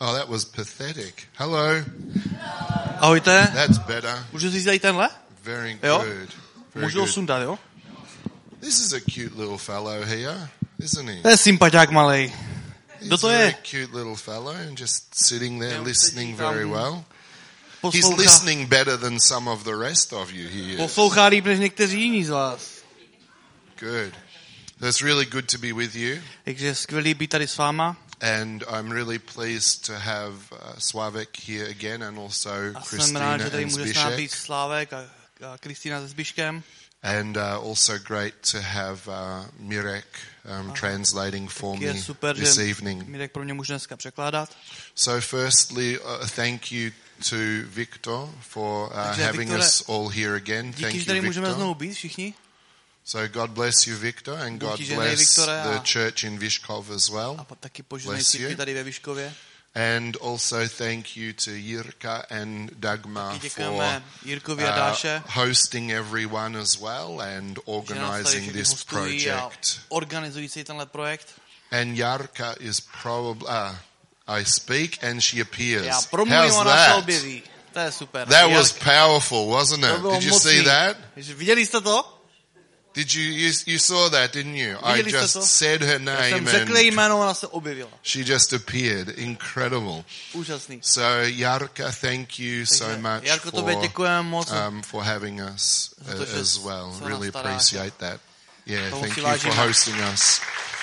Oh, that was pathetic. Hello. Ahojte. That's better. Můžu si tady tenhle? Very Jo? good. Very Můžu ho good. sundat, jo? This is a cute little fellow here, isn't he? To je sympaťák malej. Kdo He's to a very je? cute little fellow and just sitting there Jo, listening sedí tam. very well. He's Poslouchá, listening better than some of the rest of you here. poslouchá líp než někteří jiní z vás. Good. So it's really good to be with you, Takže je skvělý být tady s váma. and I'm really pleased to have Slavek here again, and also A jsem Christina rád, že tady and může s námi být Zbyšek. Slávek a Kristýna se Zbyškem. And also great to have Mirek translating for me Je super, this že evening. Mirek pro mě může dneska překládat. So firstly, thank you to Victor for Takže, having Viktore, us all here again. Díky, Thank že you, tady můžeme Victor. znovu být všichni. So God bless you, Victor, and Bůh God ti žehnej, bless Viktore, the a- church in Vyškov as well. A taky požehnej Bless církvi you. tady ve Vyškově. And also thank you to Jirka and Dagmar Taky for děkujeme Jirkovi a Dáše, hosting everyone as well and že nás tady organizing všichni this hostují a project. organizují si tenhle projekt. And Jarka is probably I speak and she appears. Já promluvím, How's ona se that? objeví. To je super. That Jark, was powerful, wasn't to it? bylo Did you mocný. see that? Viděli jste to? Did you saw that, didn't you? I Viděli jste just to? said her Já jsem name řekl and jméno, ona se objevila. she just appeared. Incredible. Úžasný. So Jarka, thank you so Takže, much Jarko, tobě děkujeme moc. for having us Za to, že as well. se Really nás staráš. appreciate that. Yeah, Toho thank si you for vážíme. hosting us.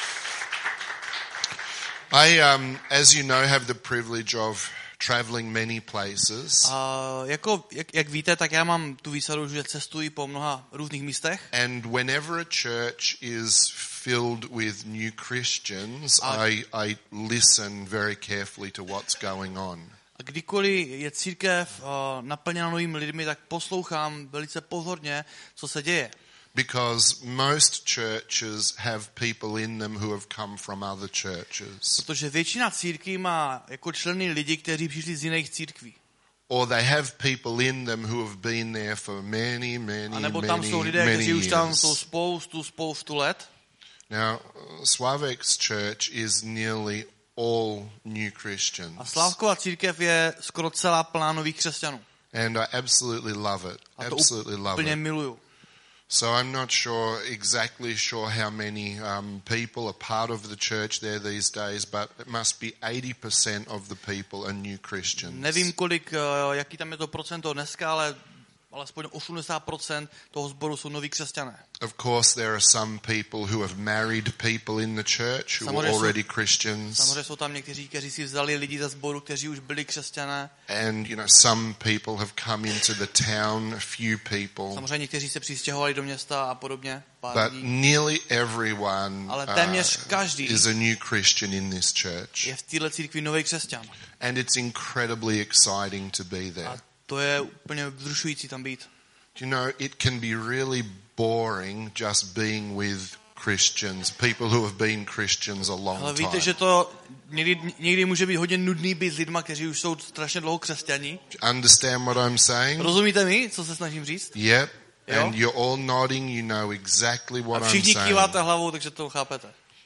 I, as you know, have the privilege of traveling many places. A jak víte, tak já mám tu výsadu, že cestuji po mnoha různých místech. And whenever a church is filled with new Christians, I listen very carefully to what's going on. A kdykoliv je církev naplněna novými lidmi, tak poslouchám velice pozorně, co se děje. Because most churches have people in them who have come from other churches. Protože většina církví má jako členy lidi, kteří přišli z jiných církví. Or they have people in them who have been there for many A nebo tam jsou lidé, kteří už tam jsou years. spoustu let. Now, Slavek's church is nearly all new Christians. A Slávkova církev je skoro celá plná nových křesťanů. And I absolutely love it. A to Absolutely love úplně it. miluju. So I'm not exactly sure how many people are part of the church there these days, but it must be 80% of the people are new Christians. Nevím, jaký tam je to procento dneska, ale alespoň 80% toho sboru jsou noví křesťané. Of course, there are some people who have married people in the church who are already Christians. Samozřejmě jsou tam někteří, kteří si vzali lidi ze sboru, kteří už byli křesťané. And, some people have come into the town, a few people. Samozřejmě někteří se přistěhovali do města a podobně. Pár But lidí. nearly everyone Ale téměř každý is a new Christian in this church. je v této církvi nový křesťan. And it's incredibly exciting to be there. A to je úplně vzrušující tam být. It can be really boring just being with Christians, people who have been Christians a Ale long víte, time. že to někdy může být hodně nudný být s lidma, kteří už jsou strašně dlouho křesťaní. Understand what I'm saying? Rozumíte mi, co se snažím říct? Yep. Jo? And you're all nodding, you know exactly what A I'm všichni saying. kýváte hlavou, takže to chápete.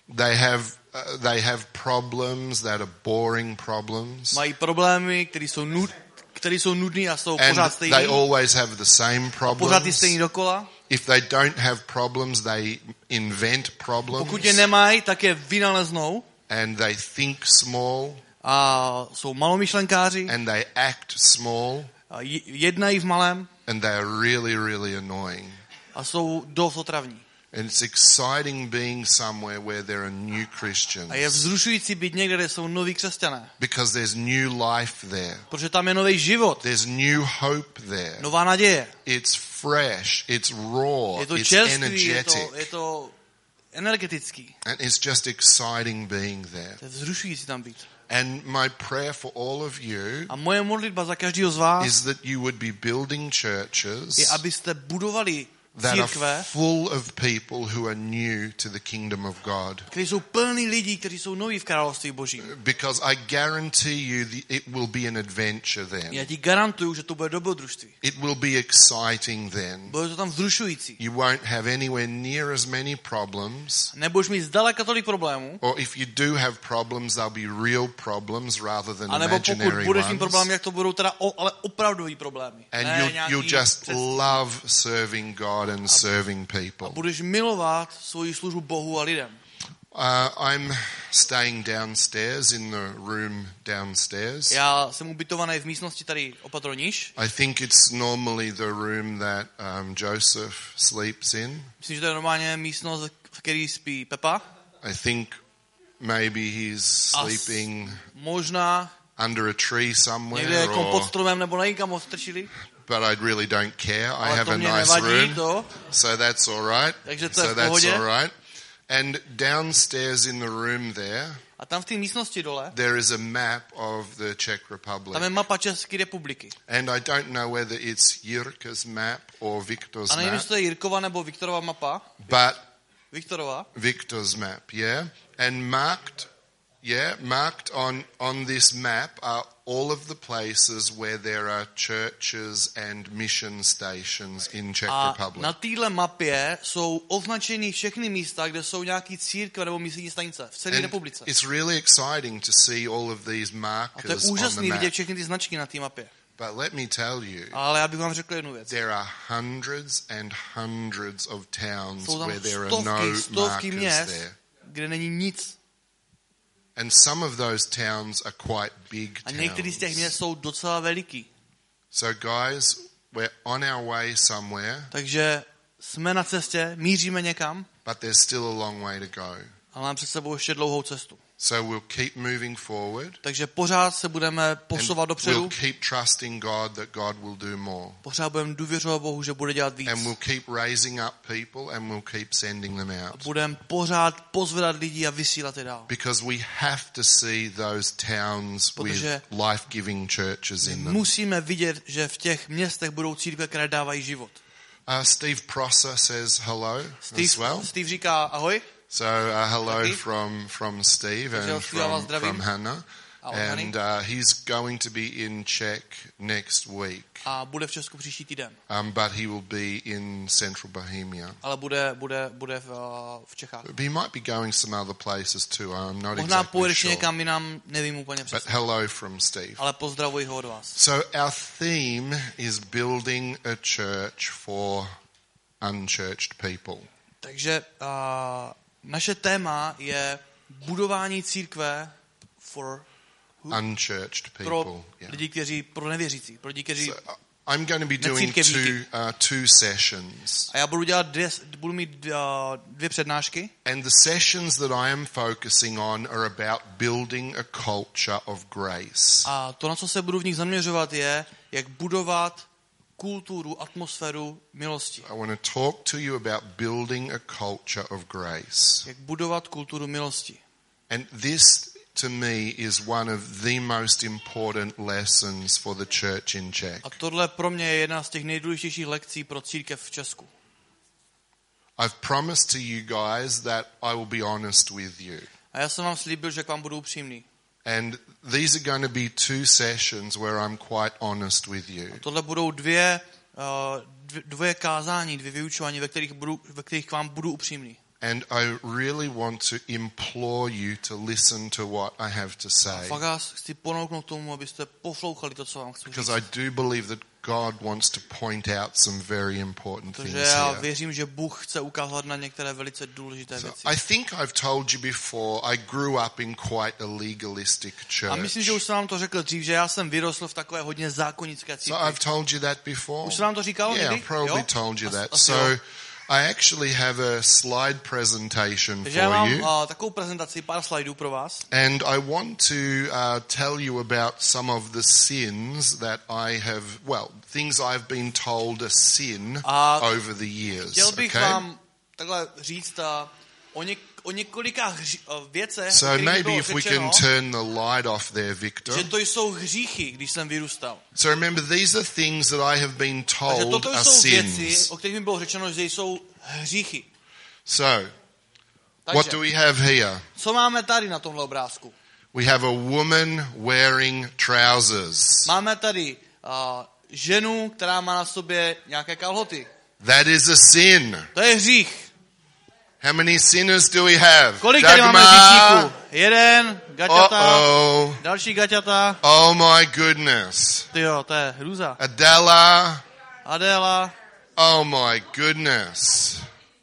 They have problems that are boring problems. Mají problémy, které jsou nudný a jsou And pořád they stejný. always have the same Pořád ty problems. stejný dokola. If they don't have problems, they invent problems. Pokud je nemají, tak je vynaleznou. And they think small. A jsou malomyšlenkáři. And they act small. A jednají v malém. And they are really, really annoying. A jsou dost otravní. And it's exciting being somewhere where there are new Christians. A je vzrušující být někde, kde jsou noví křesťané. Because there's new life there. Protože tam je nový život. There's new hope there. Nová naděje. It's fresh, it's raw, Je to it's čerstvý, energetic. je to energetický. And it's just exciting being there. To je vzrušující tam být. And my prayer for all of you A moje modlitba za každého z vás is that you would be building churches je, abyste budovali that are církve, full of people who are new to the kingdom of God. kteří jsou plní lidí, kteří jsou noví v království Božím. Because I guarantee you it will be an adventure then. Já ti garantuju, že to bude dobrodružství. It will be exciting then. Bude to tam vzrušující. You won't have anywhere near as many problems. Nebudeš mít zdaleka tolik problémů. Or if you do have problems, they'll be real problems rather than A nebo pokud imaginary budeš mít problém, ones. jak to budou teda ale opravdový problémy. And Ne you'll nějaký just předstupy. love serving God and serving A people. budeš milovat svoji službu Bohu a lidem. I'm staying downstairs in the room downstairs. Já jsem ubytovaný v místnosti tady opatroniš. I think it's normally the room that Joseph sleeps in. Myslím, že to je normálně místnost, v které spí Pepa. I think maybe he's sleeping Možná under a tree někde somewhere, jako pod or, stromem nebo někam odstrčili. but I really don't care. I Ale have to a mě nice nevadí, room, to. so that's all right. Takže to je So v that's pohodě. all right. And downstairs in the room A tam v té místnosti dole, there is a map of the Czech Republic. tam je mapa České republiky. And I don't know whether it's Jirka's map or Victor's A nevím, map, jestli to je Jirkova nebo Viktorova mapa. but Viktorova. Victor's map, yeah? And marked on this map are all of the places where there are churches and mission stations in Czech A Republic. na téhle mapě jsou označeny všechny místa, kde jsou nějaký církve nebo misijní stanice v celé And republice. it's really exciting to see all of these A to je markers on the úžasný map. vidět všechny ty značky na té mapě. But let me tell you, Ale já bych vám řekl jednu věc. there are hundreds and hundreds of towns Jsou tam where there are no stovky markers měst, there. kde není nic. And some of those towns are quite big A některý z těch towns. měst jsou docela veliký. So guys, we're on our way somewhere, Takže jsme na cestě, míříme někam, but there's still a long way to go. ale máme před sebou ještě dlouhou cestu. So we'll keep moving forward. Takže pořád se budeme posouvat And dopředu, we'll keep trusting God that God will do more. pořád budeme důvěřovat Bohu, že bude dělat víc. And we'll keep raising up people and we'll keep sending them out. Budeme pořád pozvedat lidi a vysílat je dál. Because we have to see those towns Protože with life-giving churches in them. Musíme vidět, že v těch městech budou církve, které dávají život. Steve Prosser says hello as well. Steve říká ahoj. So hello Taky. from Steve Takže and já vás zdravím. from Hannah. Ahoj, Hany. And he's going to be in Czech next week. A bude v Česku příští týden. But he will be in Central Bohemia. Ale bude v Čechách. He might be going some other places too. I'm not Možná exactly pojedeš sure. někam jinam, nevím úplně But přesně. hello from Steve. Ale pozdravuji ho od vás. So our theme is building a church for unchurched people. Takže naše téma je budování církve Unchurched people. pro Yeah. lidi, pro nevěřící, pro lidi, kteří... So, I'm going to be doing two sessions. A já budu mít dvě přednášky. And the sessions that I am focusing on are about building a culture of grace. A to, na co se budu v nich zaměřovat, je, jak budovat kulturu, atmosféru milosti. I want to talk to you about building a culture of grace. Jak budovat kulturu milosti. And this, to me, is one of the most important lessons for the church in Czech. A tohle pro mě je jedna z těch nejdůležitějších lekcí pro církev v Česku. I've promised to you guys that I will be honest with you. A já jsem vám slíbil, že k vám budu upřímný. And these are going to be two sessions where I'm quite honest with you. A tohle budou dvě kázání, dvě vyučování, ve kterých k vám budu upřímný. And I really want to implore you to listen to what I have to say. Fakt vás chci ponouknout tomu, abyste poslouchali to, co vám chci říct. Because I do believe that God wants to point out some very important Protože things já here. věřím, že Bůh chce ukázat na některé velice důležité věci. I think I've told you before, I grew up in quite a legalistic A myslím, že church. už jsem vám to řekl dřív, že já jsem vyrostl v takové hodně zákonické So církvi. I've told you that before? Už jsem vám to říkal Yeah, někdy? I've probably Jo? told you that. Asi So jo. I actually have a slide presentation Takže já for mám you. takovou prezentaci, pár slajdů pro vás. And I want to tell you about some of the sins that I have, things I've been told are sin A over the years. Chtěl bych Okay? vám takhle říct o několika věcech, So maybe if we can turn the light off there, Victor. že to jsou hříchy, když jsem vyrůstal. So remember, these are things that I have been Takže told toto are jsou věci, sins. o kterých mi bylo řečeno, že jsou hříchy. So, Takže, what do we have here? co máme tady na tomhle obrázku? We have a woman wearing trousers. Máme tady ženu, která má na sobě nějaké kalhoty. That is a sin. To je hřích. How many sinners do we have? Kolik tady máme hříšníků? Jeden, gaťata, Uh-oh. další gaťata. Oh my goodness. Tyjo, to je hruza. Adela. Adéla. Oh my goodness.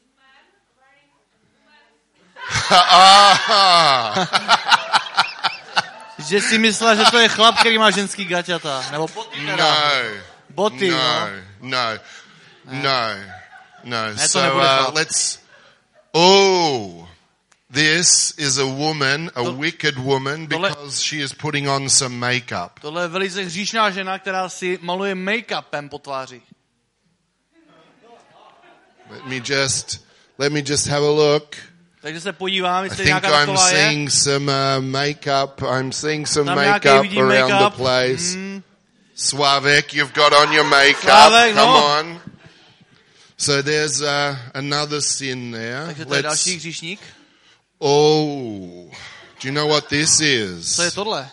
Že si myslela, že to je chlap, který má ženský gaťata. Nebo boty teda. Boty, No. Ne, to So nebude chlap. this is a woman, a wicked woman, because she is putting on some makeup. Tohle je velice hříšná žena, která si maluje make-upem po tváři. Let me just have a look. Takže se podívám, I jestli think nějaká I'm taková je. seeing some makeup. I'm seeing some Tam makeup nějaký vidím around make-up. the place. Slavek, you've got on your makeup. Slavek, Come no. on. So there's another sin there. Takže to je další hříšník. Oh, do you know what this is? Co je tohle?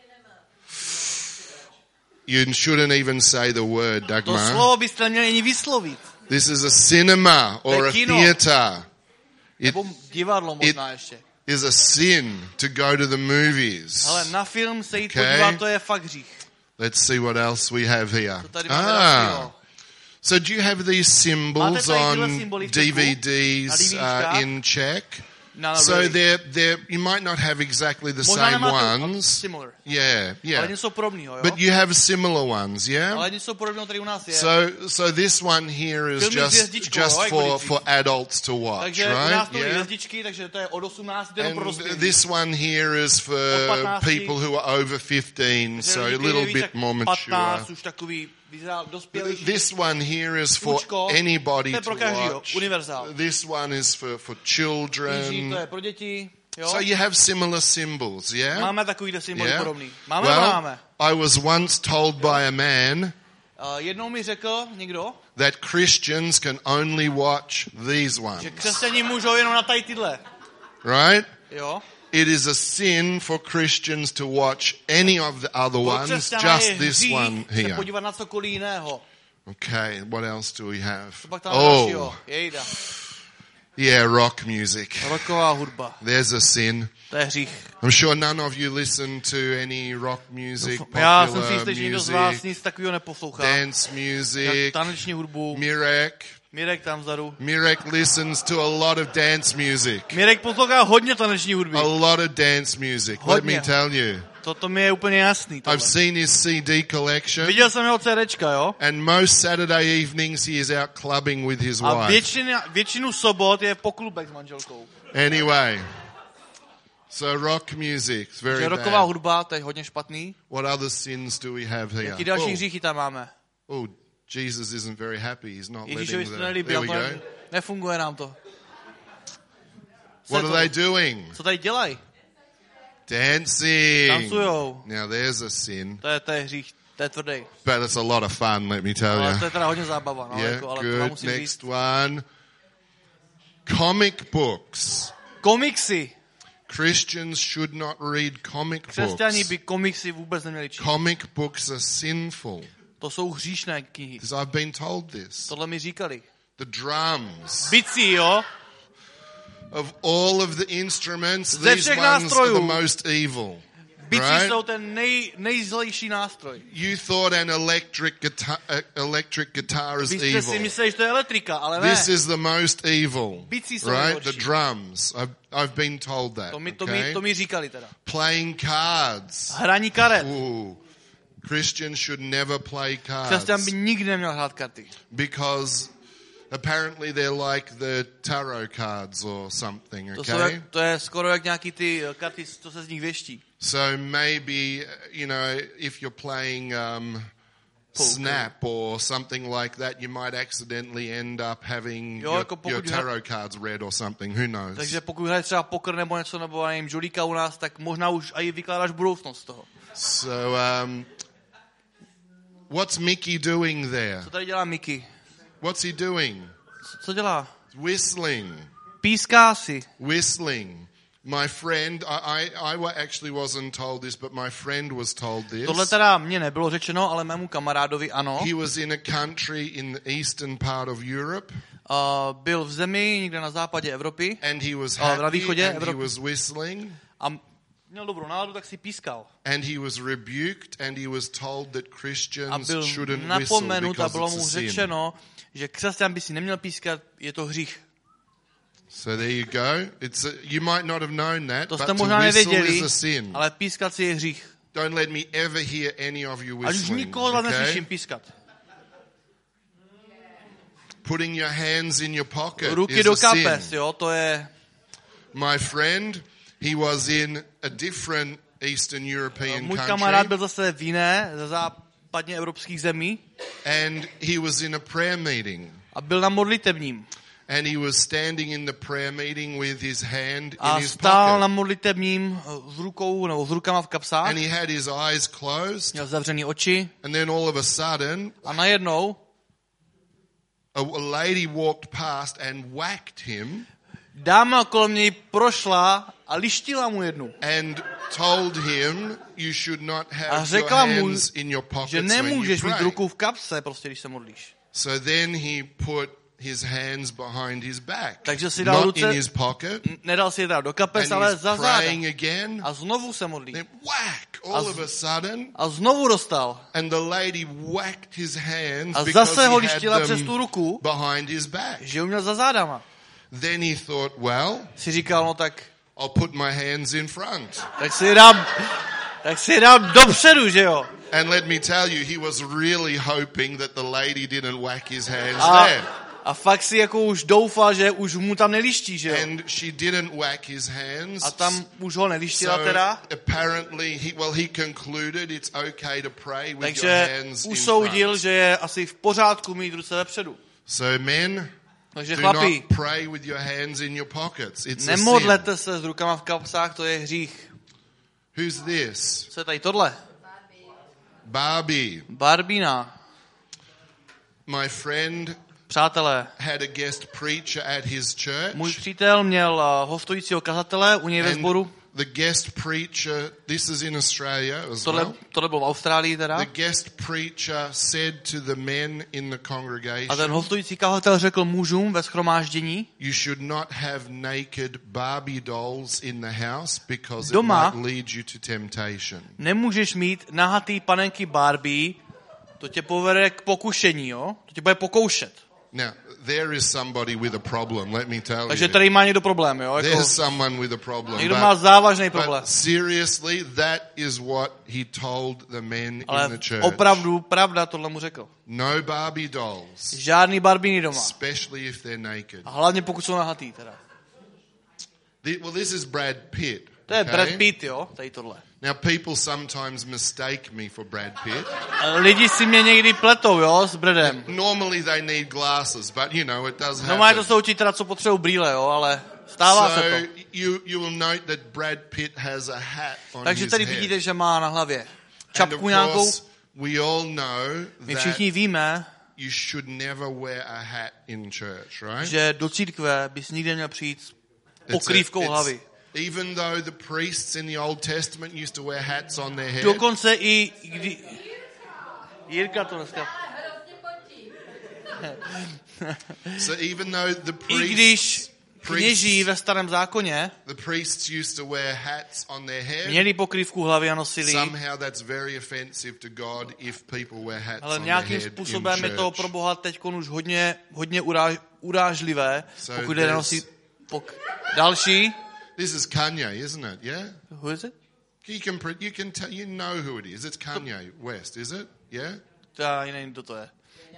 You shouldn't even say the word, To Dagmar. slovo byste neměli ani vyslovit. This is a cinema or a kino. theater. It Nebo divadlo možná ještě. is a sin to go to the movies. Ale na film se jít Okay. podívat, to je fakt hřích. Let's see what else we have here. To tady máme dalšího. So do you have these symbols Máte tady tyhle on symboly v trhu? DVDs Na DVDčkách? in Czech? No, So really. they're you might not have exactly the Možná same nemáte ones. similar. Yeah. Ale něco podobného, jo? But you have similar ones, yeah? Ale něco podobného tady u nás je. So this one here is Filmy s just hvězdičkou, jo, jak for adults to watch, Takže u nás right? to Yeah. hvězdičky, takže to je od 18 jenom pro And dospělí. this one here is for Od 15. people who are over 15, so a little bit more mature. 15, už takový dospělejší. This one here is for Učko, anybody to je to pro každýho, watch. univerzál. This one is for Kníží, children. to je pro děti. Jo? So you have similar symbols, yeah? Máme takovýhle symboly Yeah? podobný. Máme nebo Well, máme? I was once told by a man Jednou mi řekl někdo, that Christians can only watch these ones, že křesťaní můžou jenom na tady tyhle. right? Jo? It is a sin for Christians to watch any of the other Pro ones, křesťana just je this hřích one se here. podívat na cokoliv jiného. Okay, what else do we have? To pak tam dalšího. Jejda. Yeah, rock music. Rocková hudba. There's a sin. To je hřích. I'm sure none of you listen to any rock music, Já jsem si popular jistý, že někdo z vás music, nic takového neposlouchá. dance music, Taneční hudbu. Mirek. Mirek tam vzadu. Mirek listens to a lot of dance music. Mirek poslouchá hodně taneční hudby. A lot of dance music. Let me Hodně. tell you. To mi je úplně jasný. I've seen his CD collection, Viděl jsem jeho CDčka, jo? and most Saturday evenings he is out clubbing with his A wife. většinu sobot je po klubech s manželkou. Anyway, so rock music is very Že rocková bad. hudba, to je hodně špatný. What other sins do we have here? Jaký další hříchy tam máme? Oh, Jesus isn't very happy. He's not Ježíšovi letting se to the... nelíbí, There we ale go. nefunguje nám to. Co What je are to? they doing? Co tady dělají? Dancing. Tancujou. Now there's a sin, To je hřích, to je tvrdý. but it's a lot of fun, let me tell Ale you. to je teda hodně zábava, no, Yeah, jako, ale to vám good. musím říct. Next one. Comic books. Komiksy. Christians should not read comic Křesťani books. by komiksy vůbec neměli číst. Comic books are sinful. To jsou hříšné knihy. Because I've been told this. Tohle mi říkali. The drums. Bicí, jo? Of all of the instruments, Ze these všech ones are the nástrojů. most evil. Bicí Right? jsou ten nejzlejší nástroj. You thought an electric guitar is Vy jste si evil. mysleli, že to je elektrika, ale ne. This is the most evil. Bicí jsou Right? nejhorší. The drums. I've been told that. To mi říkali teda. Playing cards. Hraní karet. Ooh. Christians should never play Křesťan cards by nikdy neměl hrát karty. because apparently they're like the tarot cards or something, To, to je skoro jak nějaký ty karty, co se z nich věští. So maybe, if you're playing snap or something like that, you might accidentally end up having Jo, jako your pokud tarot cards read or something. Who knows? Takže pokud hraješ třeba poker nebo něco, nebo nevím, žolíka u nás, tak možná už i vykládáš budoucnost z toho. So, what's Mickey doing there? Co tady dělá Mickey? What's he doing? Co dělá? Whistling. Píská si. Whistling. My friend, I actually wasn't told this, but my friend was told this. Tohle teda mně nebylo řečeno, ale mému kamarádovi ano. He was in a country in the eastern part of Europe. Byl v zemi někde na západě Evropy. And he was na happy východě and Evropy. he was whistling. A měl dobrou náladu, tak si pískal. And he was rebuked and he was told that A Christians byl shouldn't whistle napomenut a because bylo it's mu a sin. řečeno, že křesťan by si neměl pískat, je to hřích. So there you go. You might not have known that, To but jste to možná whistle nevěděli, is a sin. ale pískat si je hřích. Don't let me ever hear any of you Ať už whistling. nikoho z vás Okay? neslyším pískat. Putting your hands in your pocket Ruky is do a sin. kapes, jo, to je... My friend, he was in a different Eastern European Můj kamarád country byl zase v jiné, ze západně evropských zemí and he was in a prayer meeting. a byl na modlitebním. And he was standing in the prayer meeting with his hand in A his stál na pocket. modlitebním s rukou nebo s rukama v kapsách. And he had his eyes closed. Měl zavřený oči And then all of a sudden, a najednou a lady walked past and whacked him dáma kolem něj prošla a lištila mu jednu. and told him you should not A have your řekla mu, hands in your že pockets when you nemůžeš mít pray. ruku v kapse, prostě když se modlíš. So then he put his hands behind his back, Takže si dal not in ruce, his pocket, nedal si je teda do kapes, and ale he's za záda. praying again. A znovu se modlí. Then whack! All of a sudden, A znovu dostal. and the lady whacked his hands A because zase ho he had lištila přes tu them ruku, behind his back. že ho měl za zádama. Then he thought, well, Si říkal, no tak I'll put my hands in front. tak si je dám dopředu, že jo. And let me tell you, he was really hoping that the lady didn't whack his hands A, there. a fakt si jako už doufal, že už mu tam neliští, že jo. And she didn't whack his hands. A tam už ho nelištila So teda. apparently, he concluded it's okay to pray with your Takže hands in usoudil, front. že je asi v pořádku mít ruce vepředu. So men, Takže do chlapi, not pray with your hands in your pockets. It's a sin. nemodlete se s rukama v kapsách, to je hřích. Who's this? Co je tady tohle? Barbie. Barbína. My friend Přátelé, had a guest preacher at his church. můj přítel měl hostujícího kazatele u něj ve sboru. The guest preacher, this is in Australia as well. Tohle bylo v Austrálii teda. The guest preacher said to the men in the A ten congregation, hostující kazatel řekl mužům ve shromáždění, you should not have naked Barbie dolls in the house because it Doma might lead you to temptation. nemůžeš mít nahatý panenky Barbie, to tě povede k pokušení, jo? To tě bude pokoušet. Now, there is somebody with a problem, let me tell Takže you. tady má někdo problém, jo? Jako, There's someone with a problem. někdo má závažný problém. But seriously, that is what he told the men in Ale the church. opravdu, pravda, tohle mu řekl. No Barbie dolls, Žádný Barbíny doma. especially if they're naked. A hlavně pokud jsou nahatý teda. Well, this is Brad Pitt. To je okay? Brad Pitt, jo? Tady tohle. Now, people sometimes mistake me for Brad Pitt. Lidi si mě někdy pletou, jo, s Bradem. Normally they need glasses, but you know, it does No má to happen. jsou ti teda, co potřebují brýle, jo, ale stává se So to. you will note that Brad Pitt has a hat on Takže his tady head. vidíte, že má na hlavě And of čapku nějakou. course, we all know My that všichni víme, you should never wear a hat in church, right? že do církve bys nikdy neměl přijít s pokrývkou hlavy. Even though the priests in the Old Testament used to wear hats on their head, Dokonce i kdy... Jirka to dneska... so even though the I když kněží ve starém zákoně the priests used to wear hats on their head, měli pokrývku hlavy a nosili, somehow that's very offensive to God if people wear hats ale on their nějakým head způsobem in je to church. pro Boha teď už hodně urážlivé, So pokud lidé nosí další. This is Kanye, isn't it? Yeah? Who is it? You know who it is. It's Kanye West, is it? Yeah? To já nevím, kdo to je.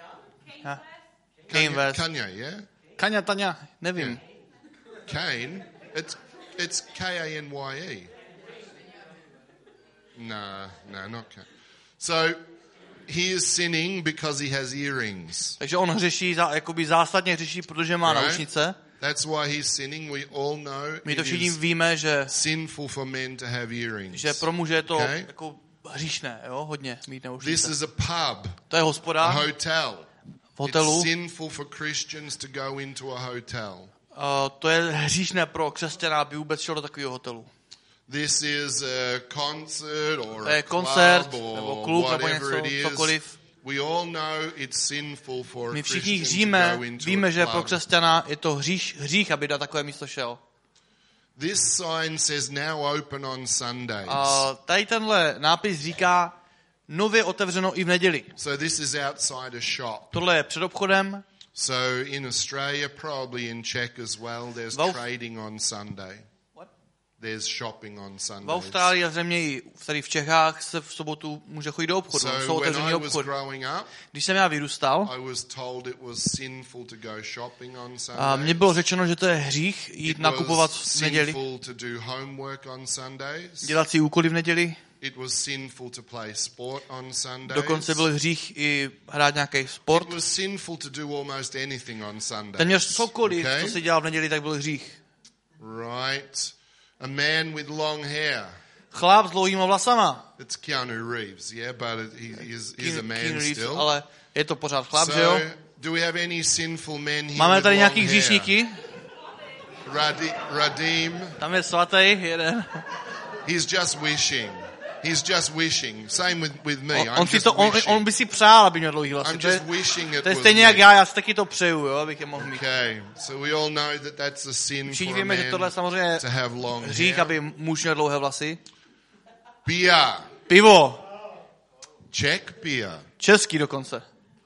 Kanye West. Kanye, yeah? Kanya, Tanya, nevím. Kane, it's K-A-N-Y-E. No, not Kane. So, he is sinning because he has earrings. Takže on hřeší, jakoby zásadně hřeší, protože má náušnice. That's why he's sinning. We all know My to it všichni is víme, že sinful for men to have earrings. že pro muže je to Okay? jako hříšné, jo, hodně mít This náušnice. is a pub, To je a hospoda hotel. v hotelu. It's sinful for Christians to go into a hotel. To je hříšné pro křesťana, aby vůbec šel do takového hotelu. This is a concert or To a je koncert, club nebo or klub, nebo whatever it něco, is. cokoliv. We all know it's sinful for My a všichni Christian to hříme, go into víme, že a pro club. křesťana je to hřích, aby na takové místo šel. This sign says now open on Sundays. A tady tenhle nápis říká nově otevřeno i v neděli. So this is outside a shop. Tohle je před obchodem. So in Australia, probably in Czech as well, there's Well- trading on Sunday. What? There's shopping on V Sundays. Austrálii a zřejmě i tady v Čechách se v sobotu může chodit do obchodu. Jsou So when otevřený I was obchod. growing up, Když jsem já vyrůstal, I was told it was sinful to go shopping on a Sundays. mně bylo řečeno, že to je hřích jít It nakupovat was v neděli, sinful to do homework on Sundays. dělat si úkoly v neděli. It was sinful to play sport on Sundays. Dokonce byl hřích i hrát nějaký sport. It was sinful to do almost anything on Sundays. Téměř cokoliv, Okay? co se dělal v neděli, tak byl hřích. Right. A man with long hair. Chlap s dlouhýma vlasama. It's Keanu Reeves, yeah, but he's a man Keanu Reeves, still. ale je to pořád chlap, že jo? So, do we have any sinful men here Máme with tady long nějaký hair? hříšníky? Radim, Tam je svatý jeden. he's just wishing. He's just wishing. Same with me. I'm On, si just to, wishing. on by si přál, aby měl dlouhý vlasy. I'm To je, just wishing it to je was stejně me. jak já si taky to přeju, jo, abych je mohl mít. Okay, so we all know that that's a sin Všichni for a víme, že tohle je man samozřejmě to have long hřích, hair. aby muž měl dlouhé vlasy. Beer. Pivo. Czech beer. Český dokonce.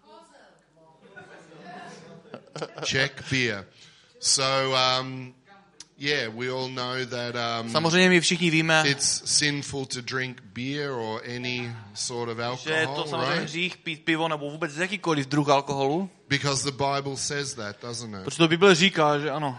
Czech beer. So, yeah, we all know that Samozřejmě my všichni víme, it's sinful to drink beer or any sort of že je to alcohol, samozřejmě right? hřích pít pivo nebo vůbec jakýkoliv druh alkoholu. Because the Bible says that, doesn't it? Protože to Bible říká, že ano.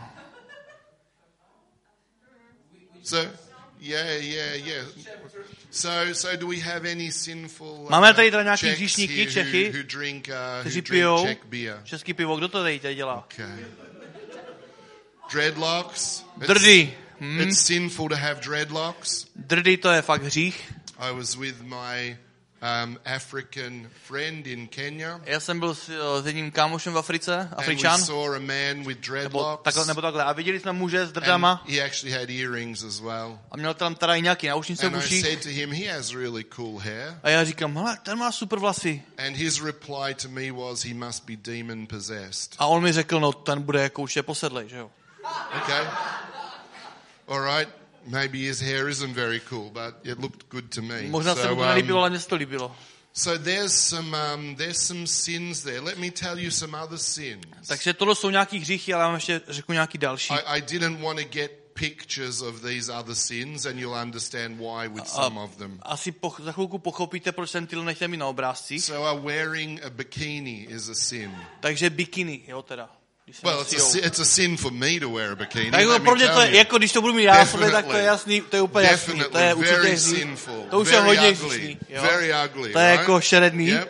So, yeah. So do we have any sinful Máme tady teda nějaký Czechs hříšníky, here Čechy, who drink kteří Czech pijou beer? český pivo. Kdo to tady dělá? Okay. Dreadlocks. Drdy. It's sinful to have dreadlocks. Drdy, to je fakt hřích. I was with my African friend in Kenya. Já jsem byl s jedním kámošem v Africe, And we Afričan, saw a man with dreadlocks. nebo takhle. A viděli jsme muže s drdama And he actually had earrings as well. a měl tam teda i nějaký náušnice v And I uších. said to him, he has really cool hair. A já říkám, hele, ten má super vlasy. And his reply to me was, he must be demon possessed. A on mi řekl, no ten bude jako už je posedlej, že jo. Okay. All right. Maybe his hair isn't very cool, but it looked good to me. Možná se mu to nelíbilo, ale mně se to líbilo. So there's some sins there. Let me tell you some other sins. Takže tohle jsou nějaký hříchy, ale já vám ještě řeknu nějaký další. I didn't want to get pictures of these other sins, and you'll understand why with some of them. Asi za chvilku pochopíte, proč jsem tyhle nechtěl mít na obrázcích. So wearing a bikini is a sin. Takže bikini, jo teda. Když se Well, nosijou. it's a sin for me to wear a bikini. Tak let me pro mě to tell je, you. jako když to budu mít já sobě, tak to je Definitely. jasný, to je úplně jasný. To je určitě Very hřích. sinful. To už je Very hodně ugly. hříšný. jo. Very ugly. To je right? jako šeredný. Yep.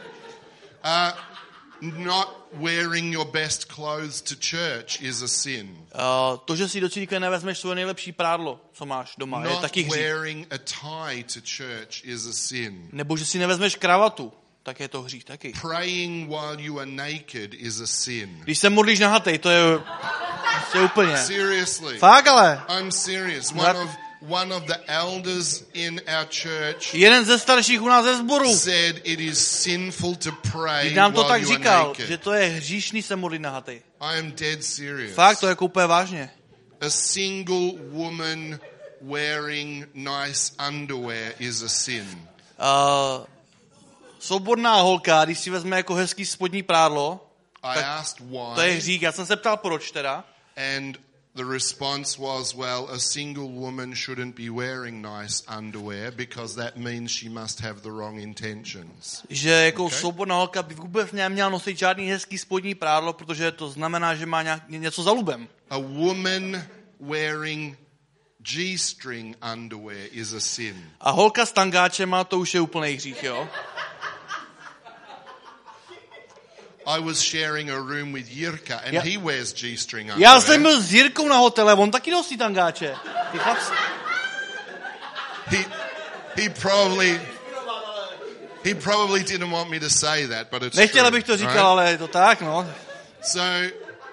Not wearing your best clothes to church is a sin. To, že si do církve nevezmeš svoje nejlepší prádlo, co máš doma, je Not taky hřích. wearing a tie to church is a sin. Nebo že si nevezmeš kravatu, tak je to hřích taky. Praying while you are naked is a sin. Když se modlíš nahatej, to je úplně. Seriously. Fakt ale. I'm serious. One of the elders in our church Jeden ze starších u nás ze sboru. said it is sinful to pray Nám to while tak you are říkal, naked. že to je hříšný se modlit nahatej. I am dead serious. Fakt, to je jako úplně vážně. A single woman wearing nice underwear is a sin. Svobodná holka, když si vezme jako hezký spodní prádlo, I asked to je why, hřích. Já jsem se ptal, proč teda. and the response was, well, a single woman shouldn't be wearing nice underwear because that means she must have the wrong intentions. Že jako svobodná holka by vůbec neměla nosit žádný hezký spodní prádlo, protože to znamená, že má něco za lubem. A woman wearing G-string underwear is a sin. A holka s tangáčem má, to už je úplný hřích, jo. I was sharing a room with Jirka and he wears G-string Já underwear. jsem byl s Jirkou na hotele, on taky nosí tangáče. Ty chlapci. He probably didn't want me to say that, but it's Nechtěl, true. abych to říkal, right? ale je to tak, no. So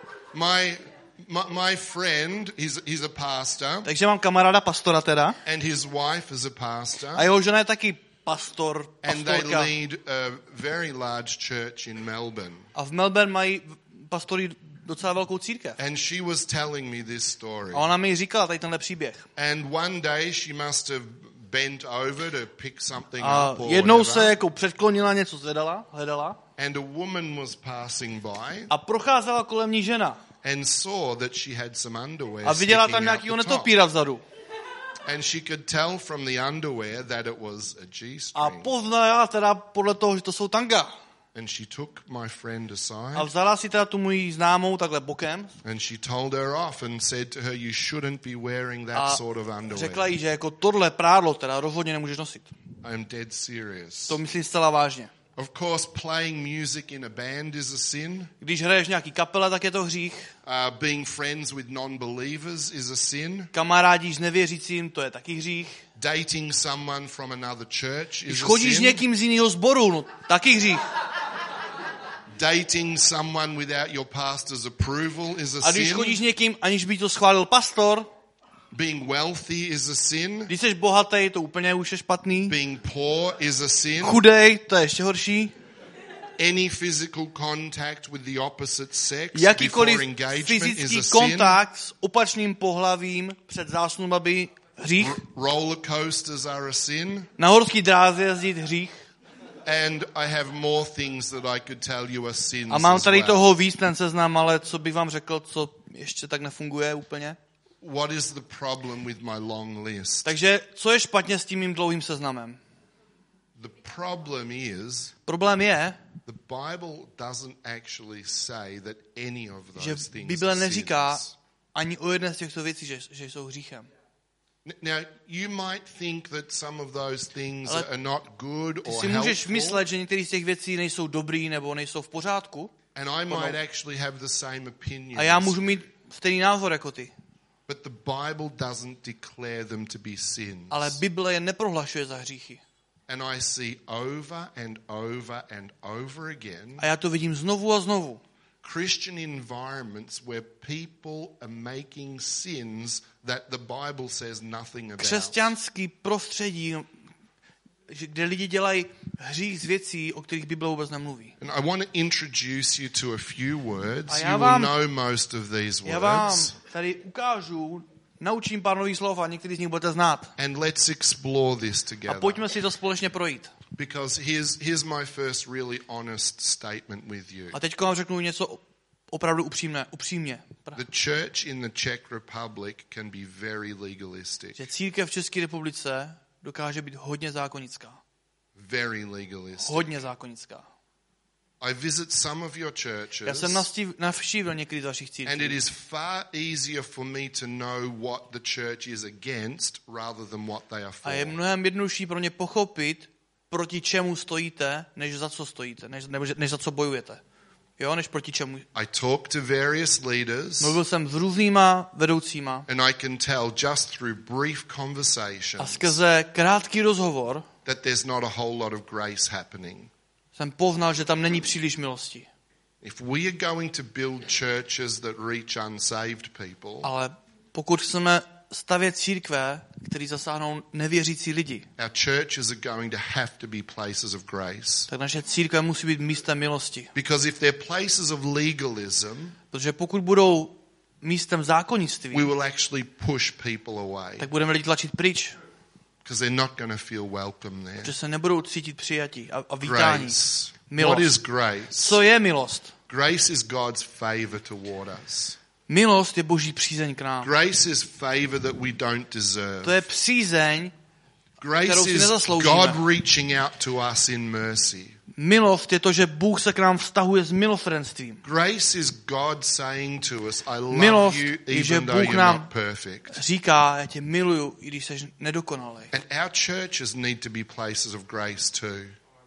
my friend, he's a pastor, Takže mám kamaráda pastora teda. and his wife is a pastor, A jeho žena je taky pastorka. and they lead a very large church in Melbourne. A v Melbourne mají pastory docela velkou církev. And she was telling me this story. A ona mi říkala tady tenhle příběh. And one day she must have bent over to pick something A up or jednou whatever, se jako předklonila, něco hledala. and a woman was passing by A procházela kolem ní žena. and saw that she had some underwear A viděla tam sticking out nějakýho the top. netopíra vzadu. And she could tell from the underwear that it was a A G-string. poznala teda podle toho, že to jsou tanga. And she took my friend aside A vzala si teda tu moji známou takhle bokem and she told her off and said to her, you shouldn't be wearing that a sort of řekla underwear. jí, že jako tohle prádlo teda rozhodně nemůžeš nosit. I'm dead serious. To myslím zcela vážně. Of course, playing music in a band is a sin. Když hraješ nějaký kapele, tak je to hřích. Being friends with non-believers is a sin. Kamarádíš s nevěřícím, to je taky hřích. Dating someone from another church Když is a chodíš s sin. někým z jiného sboru, no, taky hřích. Dating someone without your pastor's approval is a A když sin. chodíš s někým, aniž by to schválil pastor, Being wealthy is a sin. když jsi bohatý, to úplně už je špatný. Being poor is a sin. Chudej, to je ještě horší. Any physical contact with the opposite sex Jakýkoliv before engagement is fyzický a sin. kontakt s opačným pohlavím před zásnubami hřích. Roller coasters are a sin. Na horský dráze jezdit hřích. And I have more things that I could tell you are sins A mám as tady well. toho víc ten seznam, ale co bych vám řekl, co ještě tak nefunguje úplně. What is the problem with my long list? Takže co je špatně s tím mým dlouhým seznamem? The problem is Problém je, the Bible doesn't actually say that any of že those things Bible are neříká sins. ani o jedné z těchto věcí, že jsou hříchem. Now, you might think that some of those things Ale are not good Ty or si můžeš helpful, myslet, že některé z těch věcí nejsou dobrý nebo nejsou v pořádku. and I might actually have the same opinion. A já můžu mít stejný názor jako ty. But the Bible doesn't declare them to be sins. Ale Bible je neprohlašuje za hříchy. And I see over and over and over again A já to vidím znovu a znovu. Christian environments where people are making sins that the Bible says nothing about. Křesťanský prostředí, kde lidi dělají hřích z věcí, o kterých Bible vůbec nemluví. And I want to introduce you to a few words. A You já will vám- know most of these Já vám words. tady ukážu, naučím pár nových slov a některý z nich budete znát. And let's explore this A together. pojďme si to společně projít. Because here's my first really honest statement with you. A teď vám řeknu něco opravdu upřímně. The church in the Czech Republic can be very legalistic. Že církev v České republice dokáže být hodně zákonická. Very legalistic. Hodně zákonická. I visit some of your churches. Já jsem navštívil některý z vašich And it církví. is far easier for me to know what the church is against rather than what they are for. A je mnohem jednodušší pro ně pochopit, proti čemu stojíte, než za co stojíte, než za co bojujete. Jo, než proti čemu. I talk to various leaders Mluvil jsem s různýma vedoucíma and I can tell just through brief a conversations skrze krátký rozhovor that there's not a whole lot of grace happening. jsem poznal, že tam není příliš milosti. If we are going to build churches that reach unsaved people, Ale pokud chceme stavět církve, které zasáhnou nevěřící lidi, our churches are going to have to be places of grace. tak naše církve musí být místem milosti. Because if they're places of legalism, Protože pokud budou místem zákonnictví, we will actually push people away. tak budeme lidi tlačit pryč, Because they're not going to feel welcome there. protože se nebudou cítit přijatí a vítání. Grace. Milost. What is grace? Co je milost? Grace is God's favor toward us. Milost je boží přízeň k nám. Grace is favor that we don't deserve. To je přízeň, kterou Grace si is nezasloužíme. God reaching out to us in mercy. milost je to, že Bůh se k nám vztahuje s milosrdenstvím. Grace is God saying to us, I love Milost you je, že even though Bůh you're nám not perfect. říká, já tě miluju, i když jsi nedokonalý. And our churches need to be places of grace too.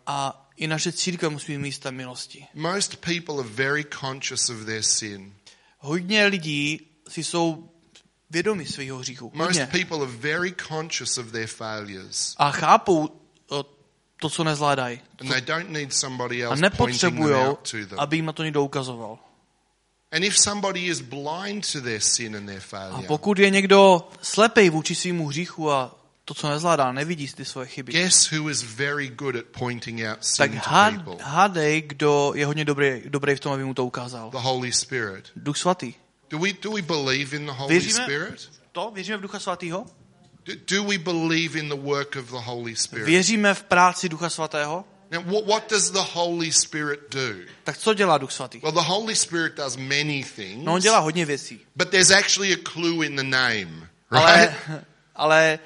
A i naše církev musí být místem milosti. Most people are very conscious of their sin. Hodně lidí si jsou vědomi svého hříchu. Most Hodně. people are very conscious of their failures. A chápou to, co nezvládají. And they don't need somebody A else pointing them nepotřebujou, out to them. aby jim na to někdo ukazoval. And if somebody is blind to their sin and their A failure, pokud je někdo slepej vůči svýmu hříchu a to, co nezvládá, nevidí ty svoje chyby, guess who is very good at pointing out tak sin to people? hádej, kdo je hodně dobrý v tom, aby mu to ukázal. The Holy Spirit. Duch svatý. Do we believe in the Holy Spirit? Věříme v Ducha svatého? Do we believe in the work of the Holy Spirit? Věříme v práci Ducha svatého? Now, what does the Holy Spirit do? Tak co dělá Duch svatý? Well, the Holy Spirit does many things, No, on dělá hodně věcí. but there's actually a clue in the name, right? Ale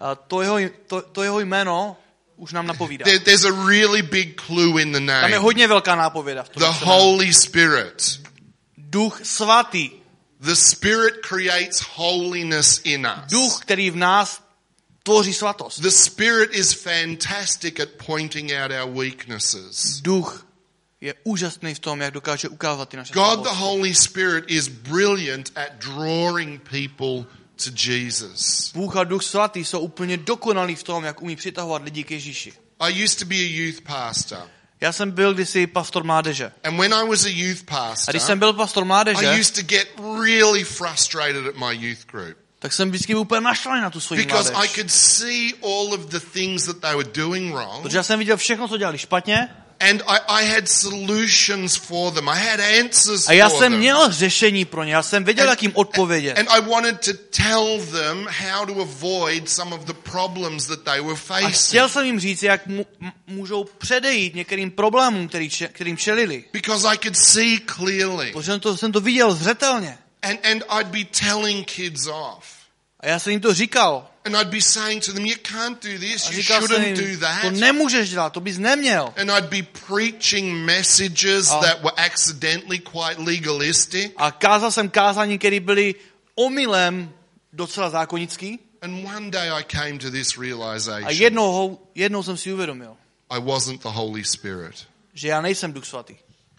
to jeho jméno už nám napovídá. There's a really big clue in the Tam je name. hodně velká nápověda v tom. The Holy Spirit. Duch svatý. The Spirit creates holiness in us. Duch, který v nás tvoří svatost. The Spirit is fantastic at pointing out our weaknesses. Duch je úžasný v tom, jak dokáže ukázat ty naše God, the slabosti. Holy Spirit, is brilliant at drawing people to Jesus. Bůh a Duch svatý jsou úplně dokonalí v tom, jak umí přitahovat lidi k Ježíši. I used to be a youth pastor. Já jsem byl kdysi pastor mládeže. And when I was a youth A když pastor, jsem byl pastor mládeže, I used to get really frustrated at my youth group. tak jsem vždycky byl úplně naštvaný na tu svoji Because I mládež. could see all of the things that they were doing wrong. Protože já jsem viděl všechno, co dělali špatně. And I had solutions for them. I had answers A já for jsem them. měl řešení pro ně. Já jsem věděl, jak jim odpovědět. And I wanted to tell them how to avoid some of the problems that they were A facing. chtěl jsem jim říct, jak můžou předejít některým problémům, kterým čelili. Because I could see clearly. Protože jsem to viděl zřetelně. And I'd be telling kids off. A já jsem jim to říkal. And I'd be saying to them, you can't do this, A you říkal jsem shouldn't jim, do that. to nemůžeš dělat, to bys neměl. And I'd be preaching messages that were accidentally quite legalistic. A kázal jsem kázání, které byly omylem docela zákonický. And one day I came to this A realization. jednou jsem si uvědomil, I wasn't the Holy Spirit. že já nejsem Duch svatý.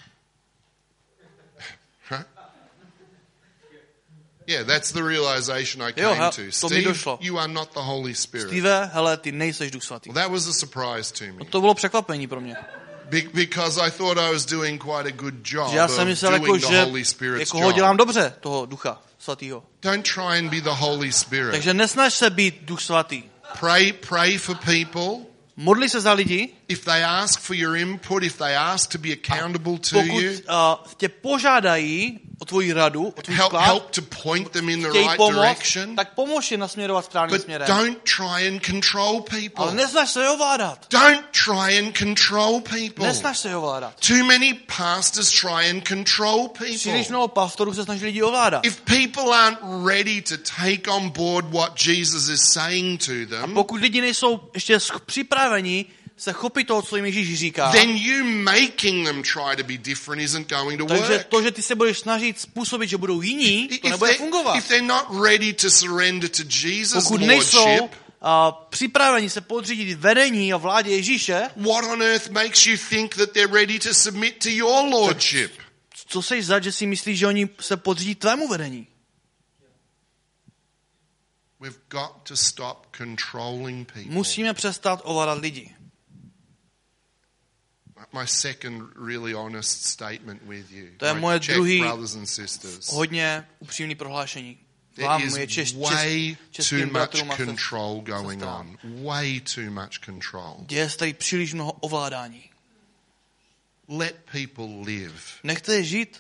Huh? Yeah, that's the realization I Jo, came to. to mi došlo. Steve, you are not the Holy Spirit. Steve, hele, ty nejseš Duch svatý. Well, that was a surprise to me. To bylo překvapení pro mě. Because I thought I was doing quite a good job Že já of jsem myslel, jako, doing the že Holy Spirit's jako ho dělám job. dobře, toho Ducha svatýho. Don't try and be the Holy Spirit. Takže nesnaž se být Duch svatý. Pray for people. Modli se za lidi. If they ask for your input, if they ask to be accountable to Pokud you, tě požádají o tvoji radu, o tvůj help vklad, to point them in the chtějí right pomoct, direction. tak pomož je nasměrovat správným But směrem. don't try and control Ale people. nesnaž se je ovládat. Don't try and control people. Nesnaž se je ovládat. Too many pastors try and control Příliš people. mnoho pastorů se snaží lidi ovládat. If people aren't ready to take on board what Jesus is saying to them, Pokud lidi nejsou ještě připraveni se chopit toho, co jim Ježíš říká, then you making them try to be different isn't going to takže work. to, že ty se budeš snažit způsobit, že budou jiní, to nebude fungovat. If they're not ready to surrender to Jesus' Pokud nejsou lordship, připraveni se podřídit vedení a vládě Ježíše, what on earth makes you think that they're ready to submit to your lordship? co seš za, že si myslíš, že oni se podřídí tvému vedení? We've got to stop controlling people. Musíme přestat ovládat lidi. My second really honest statement with you. To je my moje Czech druhý brothers and sisters. hodně upřímný prohlášení. There Vám, is moje way českým too much bratrům a control going sestrám. on. Way too much control. Děje se tady příliš mnoho ovládání. Let people live. Nechte je žít.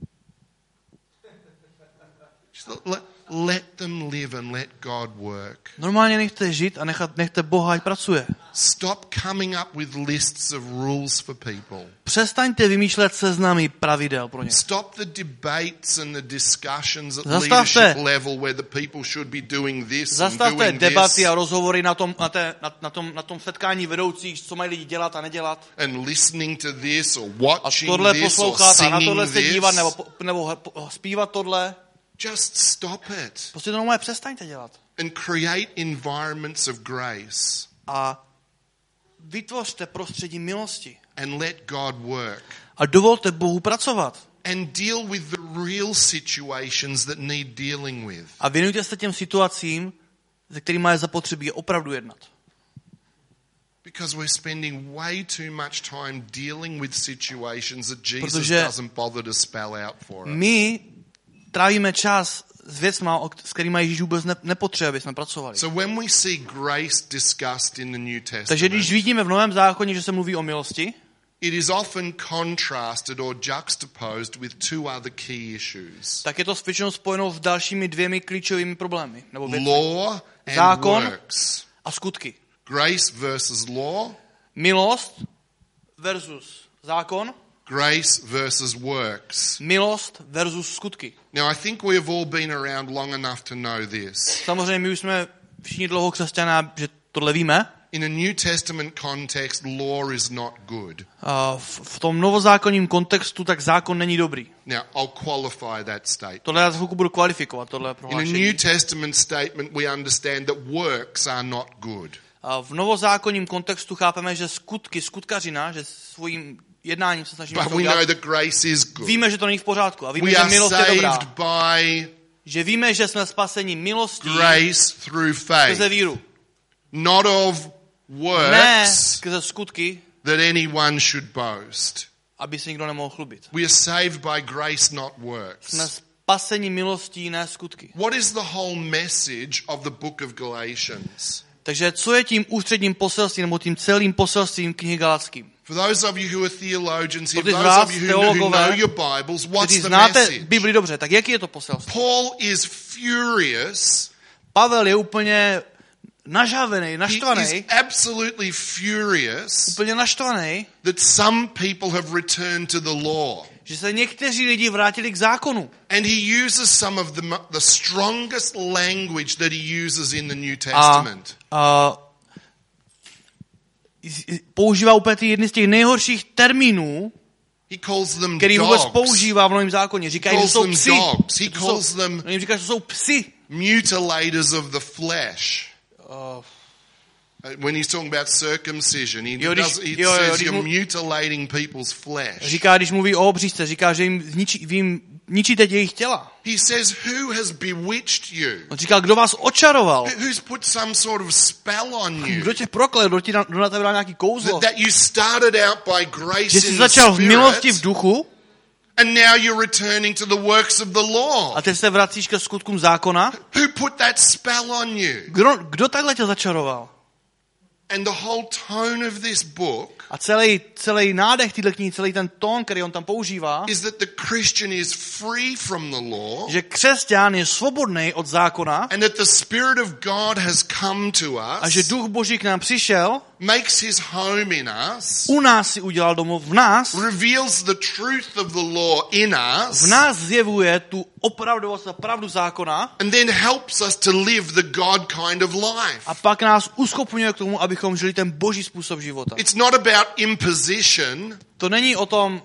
Let them live and let God work. Normálně nechte je žít a nechte Boha, ať pracuje. Stop coming up with lists of rules for people. Přestaňte vymýšlet seznamy pravidel pro ně. Stop the debates and the discussions at Zastavte. leadership level where the people should be doing this and Zastavte doing debaty this a rozhovory na tom setkání vedoucích, co mají lidi dělat a nedělat. and listening to this or A watching tohle this or poslouchat a na singing tohle se this. dívat nebo zpívat tohle. Just stop it Prostě to normálně přestaňte dělat. and create environments of grace. A vytvořte prostředí milosti. And let God work. A dovolte Bohu pracovat. And deal with the real situations that need dealing with. A věnujte se těm situacím, se kterými je zapotřebí opravdu jednat. Because we're spending way too much time dealing with situations that Jesus Protože doesn't bother to spell out for us. My trávíme čas s věcma, s kterými Ježíš vůbec nepotřebuje, aby jsme pracovali. So when we see grace discussed in the New Testament, Takže když vidíme v Novém zákoně, že se mluví o milosti, it is often contrasted or juxtaposed with two other key issues. tak je to většinou spojeno s dalšími dvěmi klíčovými problémy. Nebo věcmi. Law and Zákon works. a skutky. Grace versus law. Milost versus zákon. Grace versus works. Milost versus skutky. Now I think we have all been around long enough to know this. Samozřejmě my už jsme všichni dlouho křesťané, že tohle víme. In a New Testament context, law is not good. V tom novozákonním kontextu tak zákon není dobrý. Now, I'll qualify that statement. Tohle já za chvilku budu kvalifikovat, tohle In a prohlášení. New Testament statement, we understand that works are not good. V novozákonním kontextu chápeme, že skutkařina, že svým jednáním se snažíme But to we know udělat, that grace is good. víme, že to není v pořádku a víme, We že are milost je dobrá. saved by Že víme, že jsme spaseni milostí grace through skrze faith, víru. not of Ne works skrze skutky, that anyone should boast. aby se nikdo nemohl chlubit. We are saved by grace, not works. Jsme spaseni milostí, ne skutky. What is the whole message of the book of Galatians? Takže co je tím ústředním poselstvím, nebo tím celým poselstvím knihy Galatským? For those of you who are theologians here, Pro ty z those vás, of you who teologové, know your Bibles, what's Kteří the znáte message? Bibli dobře, tak jaký je to poselství? Paul is furious. Pavel je úplně nažávený, He is naštvaný, absolutely furious úplně naštvaný, that some people have returned to the law. že se někteří lidi vrátili k zákonu. And he uses some of the strongest language that he uses in the New Testament. A používá úplně ty jedny z těch nejhorších termínů, He calls them který vůbec dogs. používá v Novém zákoně. Říká, že calls jsou them psi. dogs. He To calls jsou, them on jim říká, že to jsou psi. mutilators of the flesh. Uh, When he's talking about circumcision, he Jo, says když you're mutilating people's flesh. říká, když mluví o obřízce, říká, že jim ničíte jejich těla. He says, who has bewitched you? On říká, kdo vás očaroval? Who's put some sort of spell on you? Kdo tě proklel? Kdo na tebe dal nějaký kouzlo? That you started out by grace Že jsi in the začal v milosti v Spirit, duchu and now you're returning to the works of the law. a teď se vracíš ke skutkům zákona. Who put that spell on you? Kdo takhle tě začaroval? And the whole tone of this book A celý nádech téhle knihy, celý ten tón, který on tam používá, is that the Christian is free from the law, že křesťan je svobodný od zákona and that the Spirit of God has come to a že us, duch Boží k nám přišel, makes his home in us, u nás si udělal domov, v nás reveals the truth of the law in us, zjevuje tu opravdovost a pravdu zákona and then helps us to live the God kind of life. a pak nás uschopňuje k tomu, abychom žili ten Boží způsob života. It's not about imposition. To není o tom,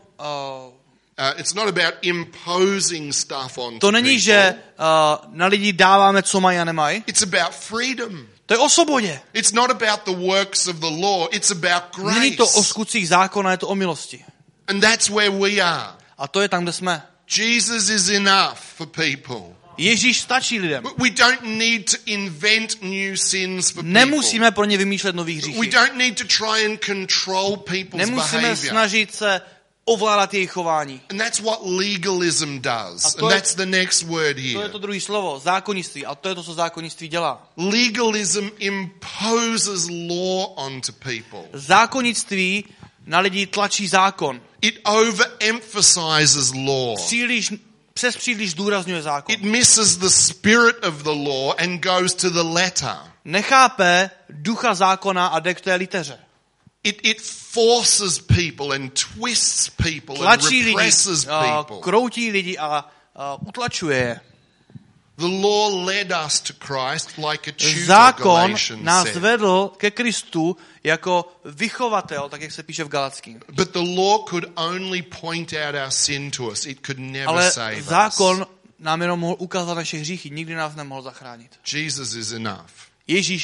It's not about imposing stuff on to není, že people. na lidi dáváme, co mají a nemají. It's about freedom. To je o svobodě. It's not about the works of the law. It's about Není to o grace. skutcích zákona, je to o milosti. And that's where we are. A to je tam, kde jsme. Jesus is enough for people. Ježíš stačí lidem. We don't need to invent new sins for people. Nemusíme pro ně vymýšlet nový We hříchy. don't need to try and control people's Nemusíme behavior. snažit se ovládat jejich chování. And that's what legalism does. A to And je- that's the next word To je here. to druhé slovo, zákonnictví. A to je to, co zákonnictví dělá. Legalism imposes law onto people. Zákonnictví na lidi tlačí zákon. It overemphasizes law. Přes příliš zdůrazňuje zákon. It misses the spirit of the law and goes to the letter. Nechápe ducha zákona a jde k té liteře. It forces people and twists people and Tlačí lidi, represses people. kroutí lidi a utlačuje je. The law led us to Christ like a tutor, Zákon Galatians nás said. vedl ke Kristu jako vychovatel, tak jak se píše v Galackým. But the law could only point out our sin to us. It could never Ale save us. zákon nám jenom mohl ukázat naše hříchy, nikdy nás nemohl zachránit. Jesus is enough. Ježíš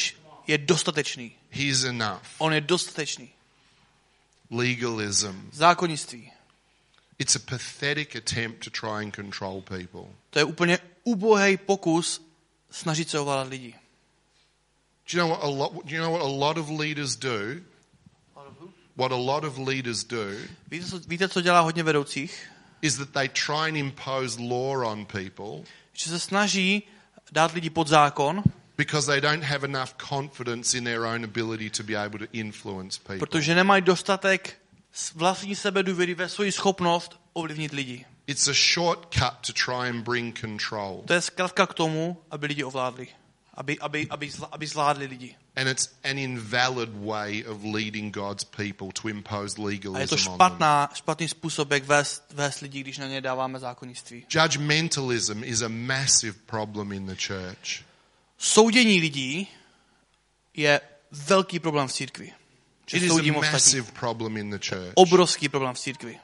je dostatečný. He's enough. On je dostatečný. Legalism. Zákonnictví. It's a pathetic attempt to try and control people. To je úplně ubohý pokus snažit se ovládat lidi. Do you know what a lot of leaders do? What a lot of leaders do Víte, co dělá hodně vedoucích? is that they try and impose law on people Že se snaží dát lidi pod zákon, because they don't have enough confidence in their own ability to be able to influence people. protože nemají dostatek vlastní sebedůvěry ve svoji schopnost ovlivnit lidi. It's a shortcut to try and bring control. To je zkratka k tomu, aby lidi ovládli. Aby zvládli lidi. And it's an invalid way of leading God's people to impose A je to legalism on them. špatný způsob, jak vést lidi, když na ně dáváme zákonnictví. Judgmentalism is a massive problem in the church. Soudění lidí je velký problém v církvi. Že It is soudím a ostatní. massive problem in the church. Obrovský problém v církvi.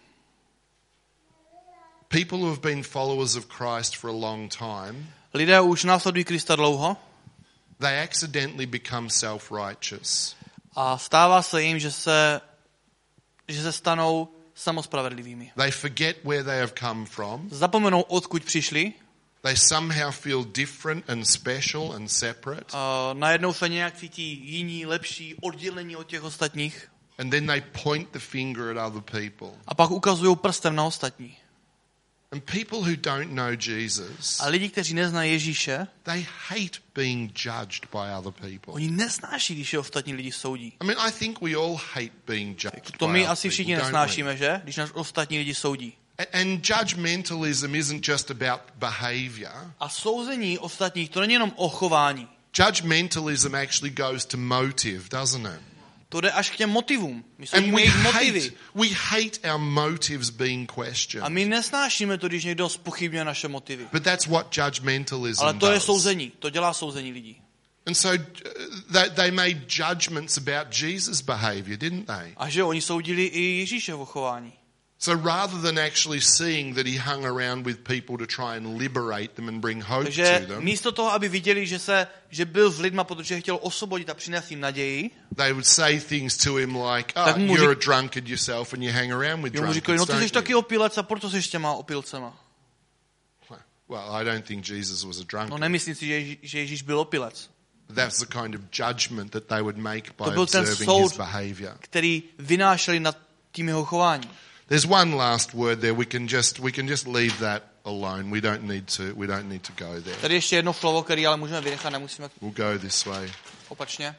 People who have been followers of Christ for a long time, Lidé už následují Krista dlouho they accidentally become self-righteous. a stává se jim, že se stanou samospravedlivými. They forget where they have come from. Zapomenou, odkud přišli, They somehow feel different and special and separate. najednou se nějak cítí jiní, lepší, oddělení od těch ostatních And then they point the finger at other people. a pak ukazují prstem na ostatní. And people who don't know Jesus, A lidi, kteří neznají Ježíše, they hate being judged by other people. oni nesnáší, když je ostatní lidi soudí. I mean, I think we all hate being judged To by my other asi všichni people, don't we? nesnášíme, že? Když nás ostatní lidi soudí. And judgmentalism isn't just about behavior. A souzení ostatních, to není jenom o chování. Judgmentalism actually goes to motive, doesn't it? To jde až k těm motivům. My And soudíme jejich motivy. we hate our motives being questioned. A my nesnášíme to, když někdo zpochybňuje naše motivy. But that's what judgmentalism Ale to je does. souzení. To dělá souzení lidí. And so they made judgments about Jesus' behavior, didn't they? A že oni soudili i Ježíšovo chování. So rather than actually seeing that he hung around with people to try and liberate them and bring hope Takže to them, místo toho, aby viděli, že byl s lidma, protože chtěl osvobodit a přinést jim naději, they would say things to him like, Tak mu you're a drunkard yourself and you hang around with mu říkali, drunkards, no ty jsi don't taky you? opilec a proto jsi s těma opilcema. Well, I don't think Jesus was a No drunkard. nemyslím si, že Ježíš byl opilec, That's the kind of judgment that they would make by To byl ten observing soud. his behavior. který vynášeli nad tím jeho chováním. There's one last word there. We can just leave that alone. We don't need to go there. Tady ještě jedno slovo, který ale můžeme vynechat, nemusíme We'll go this way. opačně.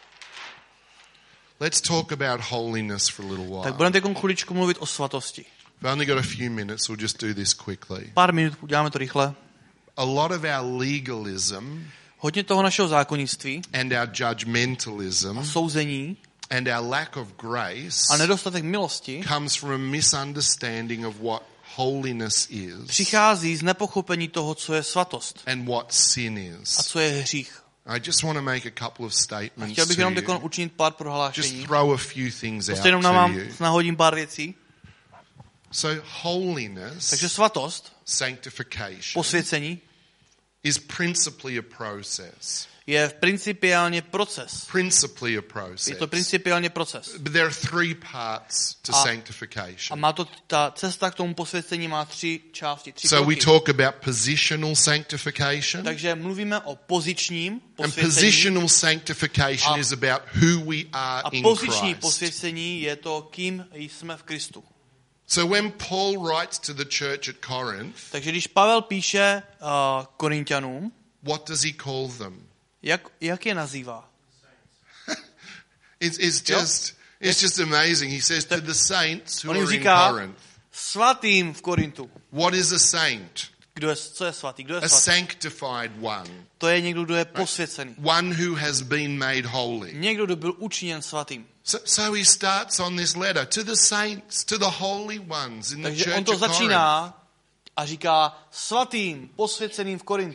Let's talk about holiness for a little while. Tak budeme teď chviličku mluvit o svatosti. We've only got a few minutes. We'll just do this quickly. Pár minut, uděláme to rychle. A lot of our legalism Hodně toho našeho zákonnictví, and our judgmentalism souzení and our lack of grace a nedostatek milosti comes from a misunderstanding of what holiness is přichází z nepochopení toho, co je svatost and what sin a is. co je hřích. I just want to make a couple of A statements chtěl bych to jenom teď you. učinit pár Just prohlášení. throw a few things out Prostě jenom to vám you. nahodím pár věcí. So holiness, Takže svatost, sanctification, posvěcení, is principally a process. je principiálně proces. Principally a process. Je to principiálně proces. But there are three parts to A sanctification. má to, ta cesta k tomu posvěcení má tři části, tři So we kroky. talk about positional sanctification. Takže mluvíme o pozičním And posvěcení. positional sanctification A- is about who we are A in poziční Christ. posvěcení je to, kým jsme v Kristu. So when Paul writes to the church at Corinth, Takže když Pavel píše Korinťanům, what does he call them? jak je nazývá? It's just amazing. He says to the saints who On jim are in říká Corinth. Svatým v Korintu. What is a saint? Co je svatý? Kdo je A svatý? sanctified one. To je někdo, kdo je posvěcený. One who has been made holy. Někdo, kdo byl učiněn svatým. So he starts on this letter to the saints, to the holy ones in the Takže on church to of Corinth. začíná a říká svatým, posvěceným v Korintu.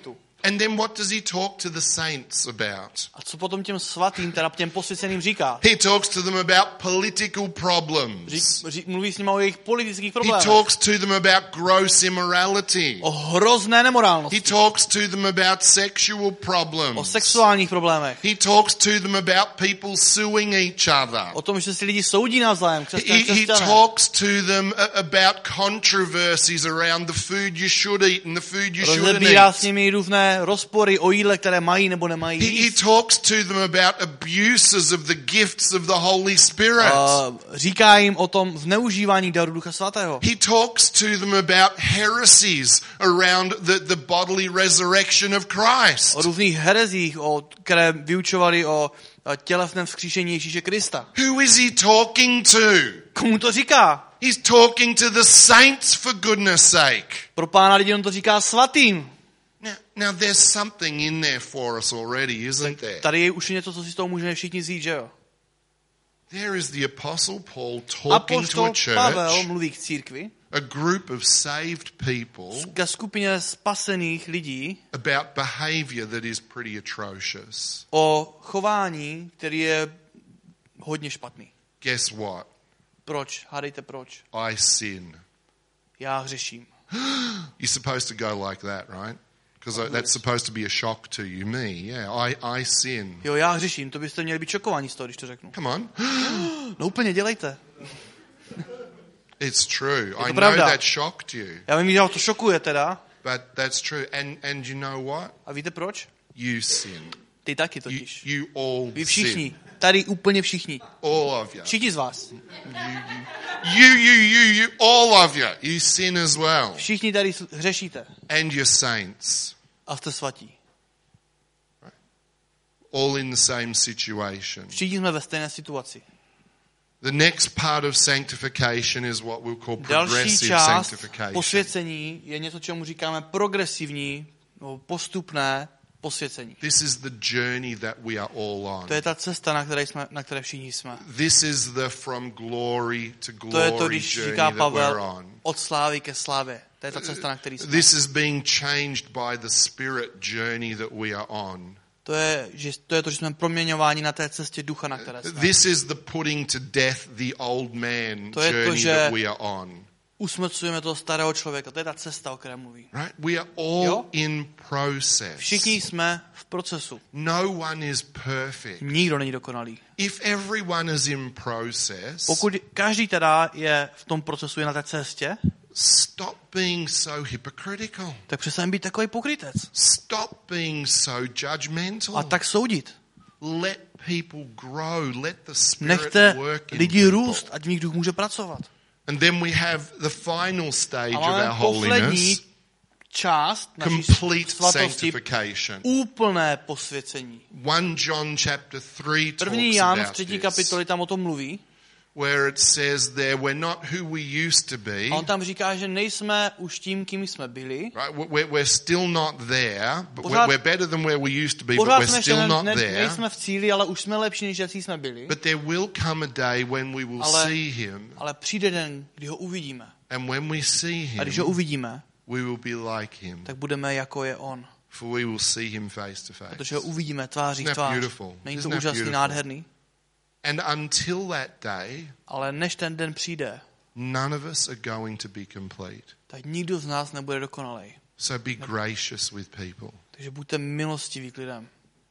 And then what does he talk to the saints about? A co potom těm svatým, teda těm posvěceným říká? He talks to them about political problems. Mluví s nimi o jejich politických He problémech. talks to them about gross immorality. O hrozné nemorálnosti. He talks to them about sexual O problems. sexuálních problémech. He talks to them about people suing each other. O tom, že si lidi soudí navzájem. He talks to them about controversies around the food you should eat and the food you shouldn't Rozebírá s eat. nimi různé rozpory o jídle, které mají nebo nemají He jíst. talks to them about abuses of the gifts of the Holy Spirit. Říká jim o tom zneužívání daru Ducha Svatého. He talks to them about heresies around the bodily resurrection of Christ. O různých herezích, které vyučovali o tělesném vzkříšení Ježíše Krista. Who is he talking to? Komu to říká? He's talking to the saints, for goodness sake. Pro Pána lidi on to říká svatým. Now there's something in there for us already, isn't there? Tady je už něco, co si z toho můžeme všichni vzít, že jo? There is the Apostle Paul talking to a Apoštol Pavel church, mluví k církvi, a group of saved people, ke skupině spasených lidí about behavior that is pretty atrocious. o chování, který je hodně špatný. Guess what? Proč? Hádejte proč? I sin. Já hřeším. You're supposed to go like that, right? Because that's supposed to be a shock to you. Me, yeah, I sin. Jo, já hřeším, to byste měli být šokovaní z toho, když to řeknu. Come on. No úplně, dělejte. It's true. I know pravda. that shocked you, Já vím, že ho to šokuje teda. but that's true. And you know what? A víte proč? You sin. Ty taky totiž. You all Vy sin. všichni. Tady úplně všichni. All of you. Všichni z vás. You, all of you. You sin as well. Všichni tady hřešíte. And you're saints. A jste svatí. All in the same situation. Všichni jsme ve stejné situaci. The next part of sanctification is what we'll call Další progressive část sanctification. posvěcení je něco, čemu říkáme progresivní, postupné posvěcení. This is the journey that we are all on. To je ta cesta, na které všichni jsme. This is the from glory to To je to, glory když journey říká that we're Pavel, on. od slávy ke slávě. To je ta cesta, na které jsme. This is being changed by the Spirit journey that we are on. To je to, že jsme proměňováni na té cestě ducha, na které jsme. This is the putting to death the old man To je to, journey že that we are on. Usmrcujeme toho starého člověka. To je ta cesta, o které mluví. Right? We are all Jo? in process. Všichni jsme v procesu. No one is perfect. Nikdo není dokonalý. If everyone is in process, Pokud každý teda je v tom procesu, je na té cestě, stop being so hypocritical. tak přestaň být takový pokrytec. Stop being so judgmental. A tak soudit. Let people grow. Let the Spirit Nechte work in lidi people. růst, ať v nich duch může pracovat. And then we have the final stage A of máme our poslední holiness, část naší complete svatosti, sanctification. úplné posvěcení. 1 John chapter 3 První talks Jan v about 3. this, kapitoli tam o tom mluví. where it says there, we're not who we used to be. A on tam říká, že nejsme už tím, kým jsme byli. Right? We're still not there, but Pořád- we're better than where we used to be, but Pořád we're jsme still ještě not there. nejsme v cíli, ale už jsme lepší, než jací jsme byli. But there will come a day when we will Ale- see him, Ale přijde den, kdy ho uvidíme. and when we see A když ho him, uvidíme, we will be like him, tak budeme jako je on. for we will see him face to face. Protože ho uvidíme tváří v Isn't that tvář. beautiful? Není to Isn't that úžasný, beautiful? nádherný? And until that day, Ale než ten den přijde, none of us are going to be complete. tak nikdo z nás nebude dokonalej. So be gracious with people. Takže buďte milostiví k lidem.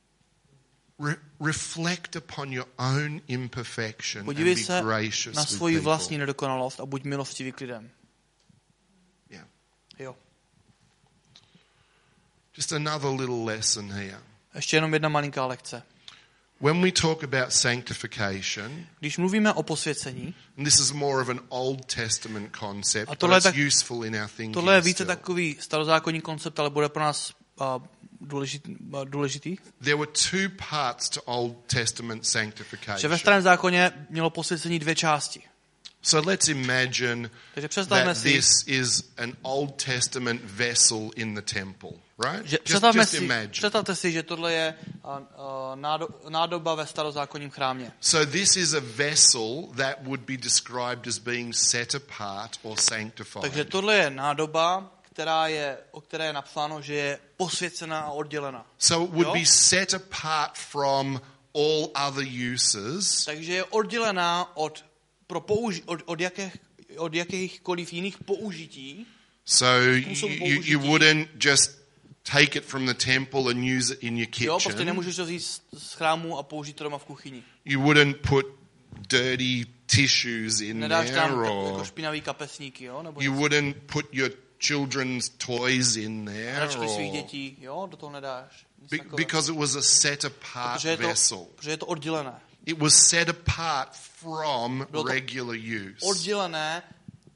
Reflect upon your own imperfection and Podívej be se gracious na with svoji people. vlastní nedokonalost a buď milostivý k lidem. Yeah. Jo. Just another little lesson here. Ještě jenom jedna malinká lekce. When we talk about sanctification, Když mluvíme o posvěcení, and this is more of an Old Testament concept, A but tohle je it's tak- useful in our thinking tohle je více still. takový starozákonní koncept, ale bude pro nás důležitý. There were two parts to Old Testament Že ve sanctification. starém zákoně mělo posvěcení dvě části. So let's imagine Takže představme that si, this is an Old Testament vessel in the temple, right? že představte si, že tohle je nádoba ve starozákonním chrámě. So this is a vessel that would be described as being set apart or sanctified. Takže tohle je nádoba, o které je napsáno, že je posvěcená a oddělená. So it would be set apart from all other uses. Takže je oddělená od jakýchkoliv jiných použití. So you wouldn't just take it from the temple and use it in your Jo, prostě kitchen. nemůžeš to vzít z chrámu a použít to doma v kuchyni. You wouldn't put dirty tissues in Nedáš there, tam jako or špinavý kapesníky, jo? Nebo you wouldn't put your children's toys in there, hračky svých or dětí, jo? Do toho nedáš. Nic takového. because it was a set apart vessel. Protože je to oddělené. It was set apart from Bylo to regular use. Oddělené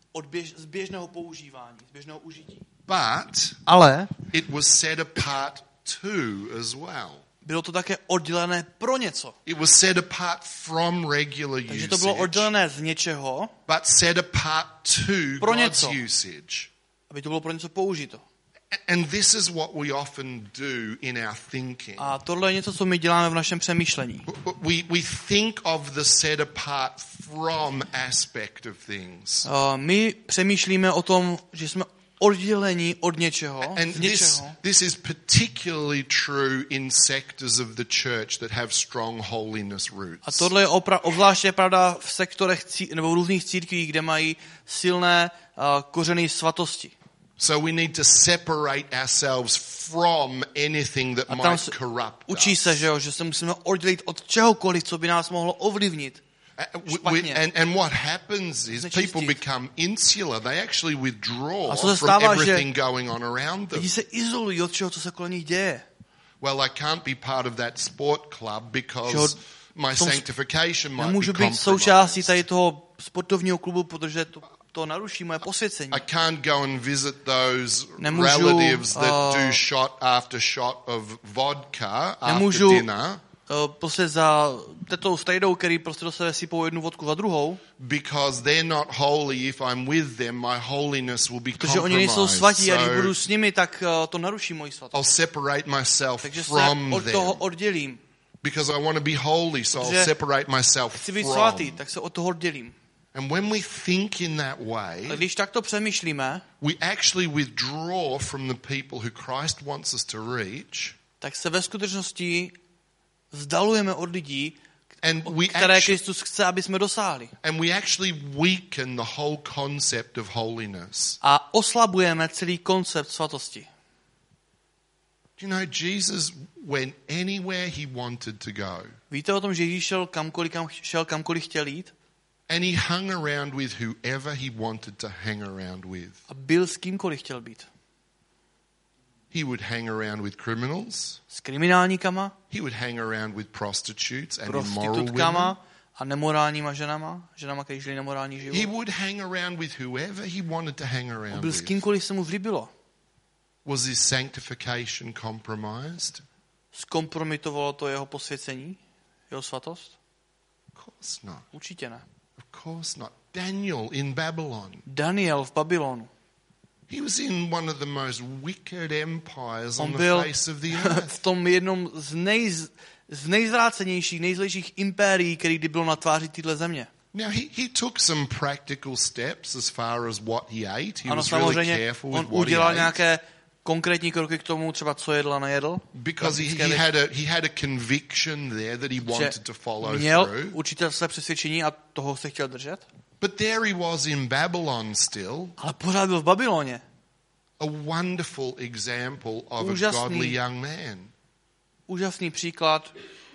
z běžného používání, z běžného užití. But Ale it was set apart too as well. bylo to také oddělené pro něco. It was set apart from regular Takže to bylo usage, oddělené z něčeho, but set apart to pro God's něco. usage. aby to bylo pro něco použito. And this is what we often do in our thinking. A tohle je něco, co my děláme v našem přemýšlení. We think of the set apart from aspect of things. My přemýšlíme o tom, že jsme oddělení od něčeho, And z něčeho. this is particularly true in sectors of the church that have strong holiness A roots. tohle je obzvláště pravda v sektorech nebo v různých církvích, kde mají silné kořeny svatosti. So we need to separate ourselves from anything that A tam might corrupt učí us. se, že se musíme oddělit od čehokoliv, co by nás mohlo ovlivnit. Špatně. And what happens is Znečistit. people become insular. They actually withdraw A co se from stává, že everything going on around them. lidi se izolují od čeho, co se kolem nich děje. Well, I can't be part of that sport club Že because my tom sanctification might be Nemůžu být součástí tady compromised. toho sportovního klubu, protože to naruší moje posvěcení. I can't go and visit those Nemůžu, relatives that do shot after shot of vodka after Nemůžu dinner prostě za tetou strejdou, který prostě do sebe sypou jednu vodku za druhou, because they're not holy. If I'm with them, my holiness will be protože oni nejsou compromised. svatí a když So budu s nimi, tak to naruší moji svatost. I'll separate myself Takže se from od toho them oddělím. because I want to be holy, so I'll Protože separate myself Chci být from. svatý, tak se od toho oddělím. And when we think in that A way, když takto přemýšlíme, we actually withdraw from the people who Christ wants us to reach, tak se ve skutečnosti vzdalujeme od lidí, and we které actually, Kristus chce, aby jsme dosáhli. weaken the whole concept of holiness. A oslabujeme celý koncept svatosti. Do you know, Jesus went anywhere he wanted to go, Víte o tom, že Ježíš šel kamkoliv chtěl jít and he hung around with whoever he wanted to hang around with. a byl s kýmkoliv chtěl být. He would hang around with criminals. S kriminálníkama, He would hang around with prostitutes and immoral women. prostitutkama a nemorálníma ženama, které žili nemorální He život. would hang around with whoever he wanted to hang A around byl s with. kýmkoliv se mu zlíbilo. Was his sanctification compromised? Zkompromitovalo to jeho posvěcení, jeho svatost? Of course not. Určitě ne. Of course not. Daniel in Babylon. Daniel v Babylonu. He was in one of the most wicked empires on On the byl face of the earth. v tom jednom z nejzvrácenějších, nejzlejších impérií, který kdy bylo na tváři téhle země. Now, he took some practical steps as far as what he ate. He Ano, was really samozřejmě, careful on with what he udělal ate. nějaké konkrétní kroky k tomu, třeba co jedl a nejedl. Because he had a conviction there that he wanted to follow Měl through. určité své přesvědčení a toho se chtěl držet. But there he was in Babylon still, Ale pořád byl v Babyloně. a wonderful example of a Úžasný. godly young man. Úžasný příklad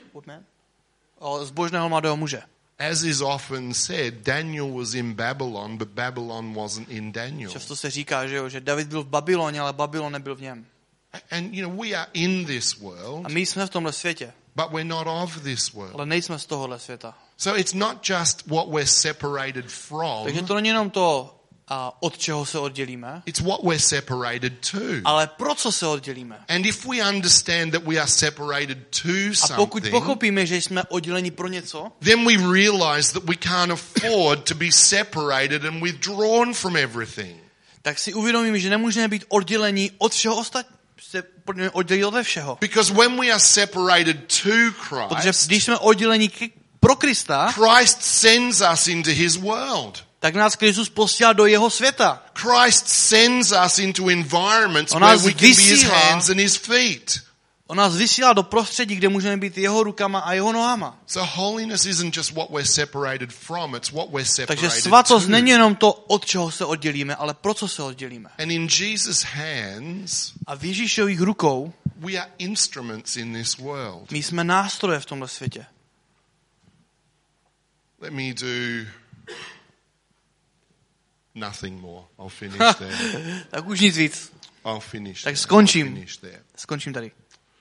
zbožného mladého muže. As is often said, Daniel was in Babylon, but Babylon wasn't in Daniel. Často se říká, že David byl v Babyloně, ale Babylon nebyl v něm. And we are in this world, A my jsme v tomhle světě, but we're not of this world. ale nejsme z tohohle světa. So it's not just what we're separated from, Takže to není jenom to, od čeho se oddělíme, it's what we're separated to. ale pro co se oddělíme. And if we understand that we are separated to A pokud something, pochopíme, že jsme odděleni pro něco, then we realize that we can't afford to be separated and withdrawn from everything. tak si uvědomíme, že nemůžeme být oddělení od všeho ostatního. Se oddělit ode všeho. Because when we are separated to Protože Christ, když jsme odděleni pro Krista, Christ sends us into his world. tak nás Kristus posílá do jeho světa. Christ sends us into environments On where nás we can be his vysílá. hands and his feet. On nás vysílá do prostředí, kde můžeme být jeho rukama a jeho nohama. So holiness isn't just what we're separated from, it's what we're separated Takže svatost to. není jenom to, od čeho se oddělíme, ale pro co se oddělíme. And in Jesus' hands, A v Ježíšových rukou we are instruments in this world. my jsme nástroje v tomhle světě. Let me do nothing more. I'll finish there. Tak už nic víc. I'll finish. Tak there. skončím. I'll finish there. Skončím tady.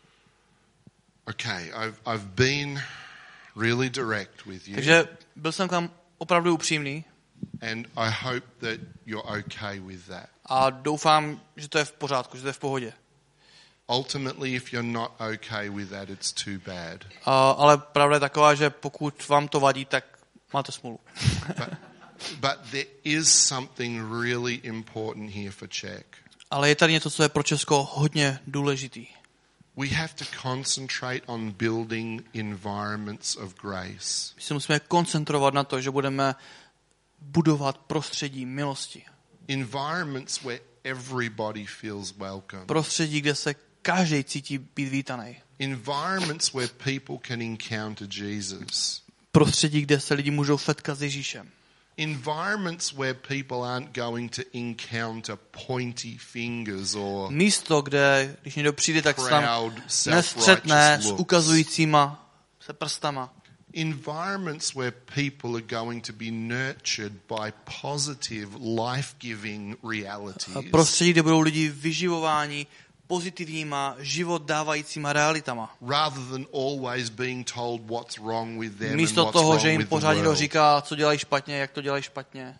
Okay, I've been really direct with you, Takže byl jsem tam opravdu upřímný and I hope that you're okay with that. a doufám, že to je v pořádku, že to je v pohodě. Ultimately, if you're not okay with that, it's too bad. Ale pravda je taková, že pokud vám to vadí, tak máte smůlu. But there is something really important here for Czech. Ale je tady něco, co je pro Česko hodně důležitý. We have to concentrate on building environments of grace. My se musíme koncentrovat na to, že budeme budovat prostředí milosti. Environments where everybody feels welcome. Prostředí, kde se každý cítí být vítaný. Environments where people can encounter Jesus. Prostředí, kde se lidi můžou setkat s Ježíšem. Environments where people aren't going to encounter pointy fingers or Místo, kde, když někdo přijde, tak se tam proud, nestřetne self-righteous s looks. ukazujícíma se prstama. Environments where people are going to be nurtured by positive, life-giving realities. Prostředí, kde budou lidi vyživováni pozitivníma, život dávajícíma realitama. Rather than always being told what's wrong with them and Místo what's toho, wrong že jim with the pořád někdo world. říká, co dělají špatně, jak to dělají špatně.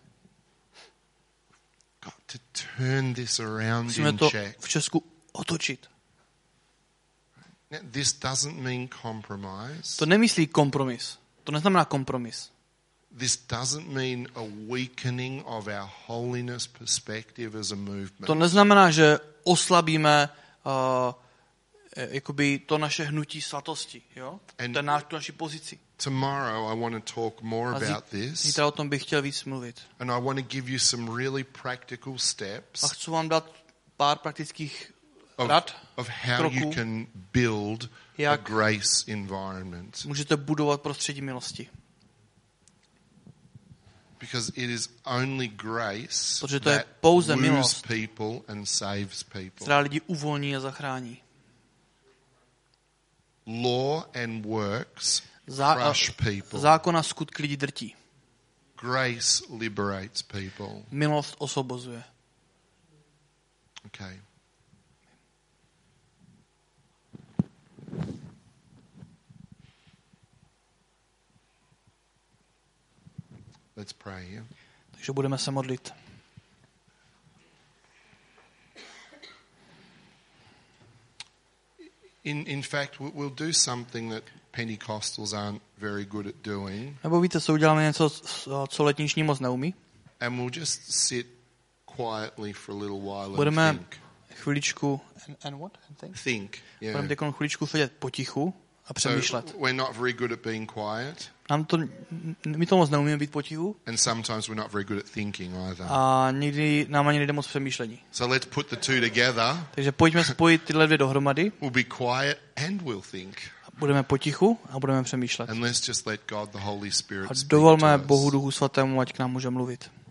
Got to turn this around Musíme in to Czech. v Česku otočit. Now, this doesn't mean compromise. To nemyslí kompromis. To neznamená kompromis. This doesn't mean a weakening of our holiness perspective as a movement. To neznamená, že oslabíme jakoby to naše hnutí svatosti, jo? Tu naši pozici. Tomorrow I want to talk more about this, Zítra o tom bych chtěl víc mluvit. and I want to give you some really practical steps A chci vám dát pár praktických rad, of how you kroků, can build a jak grace environment. můžete budovat prostředí milosti. Because it is only grace Protože to je that pouze woos milost, people and saves people. která lidi uvolní a zachrání. Law and works crush people. Zákon a skutky lidi drtí. Grace liberates people. Milost osvobozuje. Okay. Let's pray. Yeah? Takže budeme se modlit. In fact, we'll do something that Pentecostals aren't very good at doing, Nebo víte, co uděláme něco, co letniční moc neumí? and we'll just sit quietly for a little while Budeme and think. chviličku and what? Think. Yeah. Budeme teď chviličku sedět potichu a přemýšlet. So we're not very good at being quiet, My to moc neumíme být potichu and sometimes we're not very good at thinking either. a někdy nám ani nejde moc přemýšlení. So let's put the two together. Takže pojďme spojit tyhle dvě dohromady. We'll be quiet and we'll think. Budeme potichu a budeme přemýšlet. And let's just let God, the Holy A Spirit, speak dovolme to Bohu us. Duchu Svatému, ať k nám může mluvit.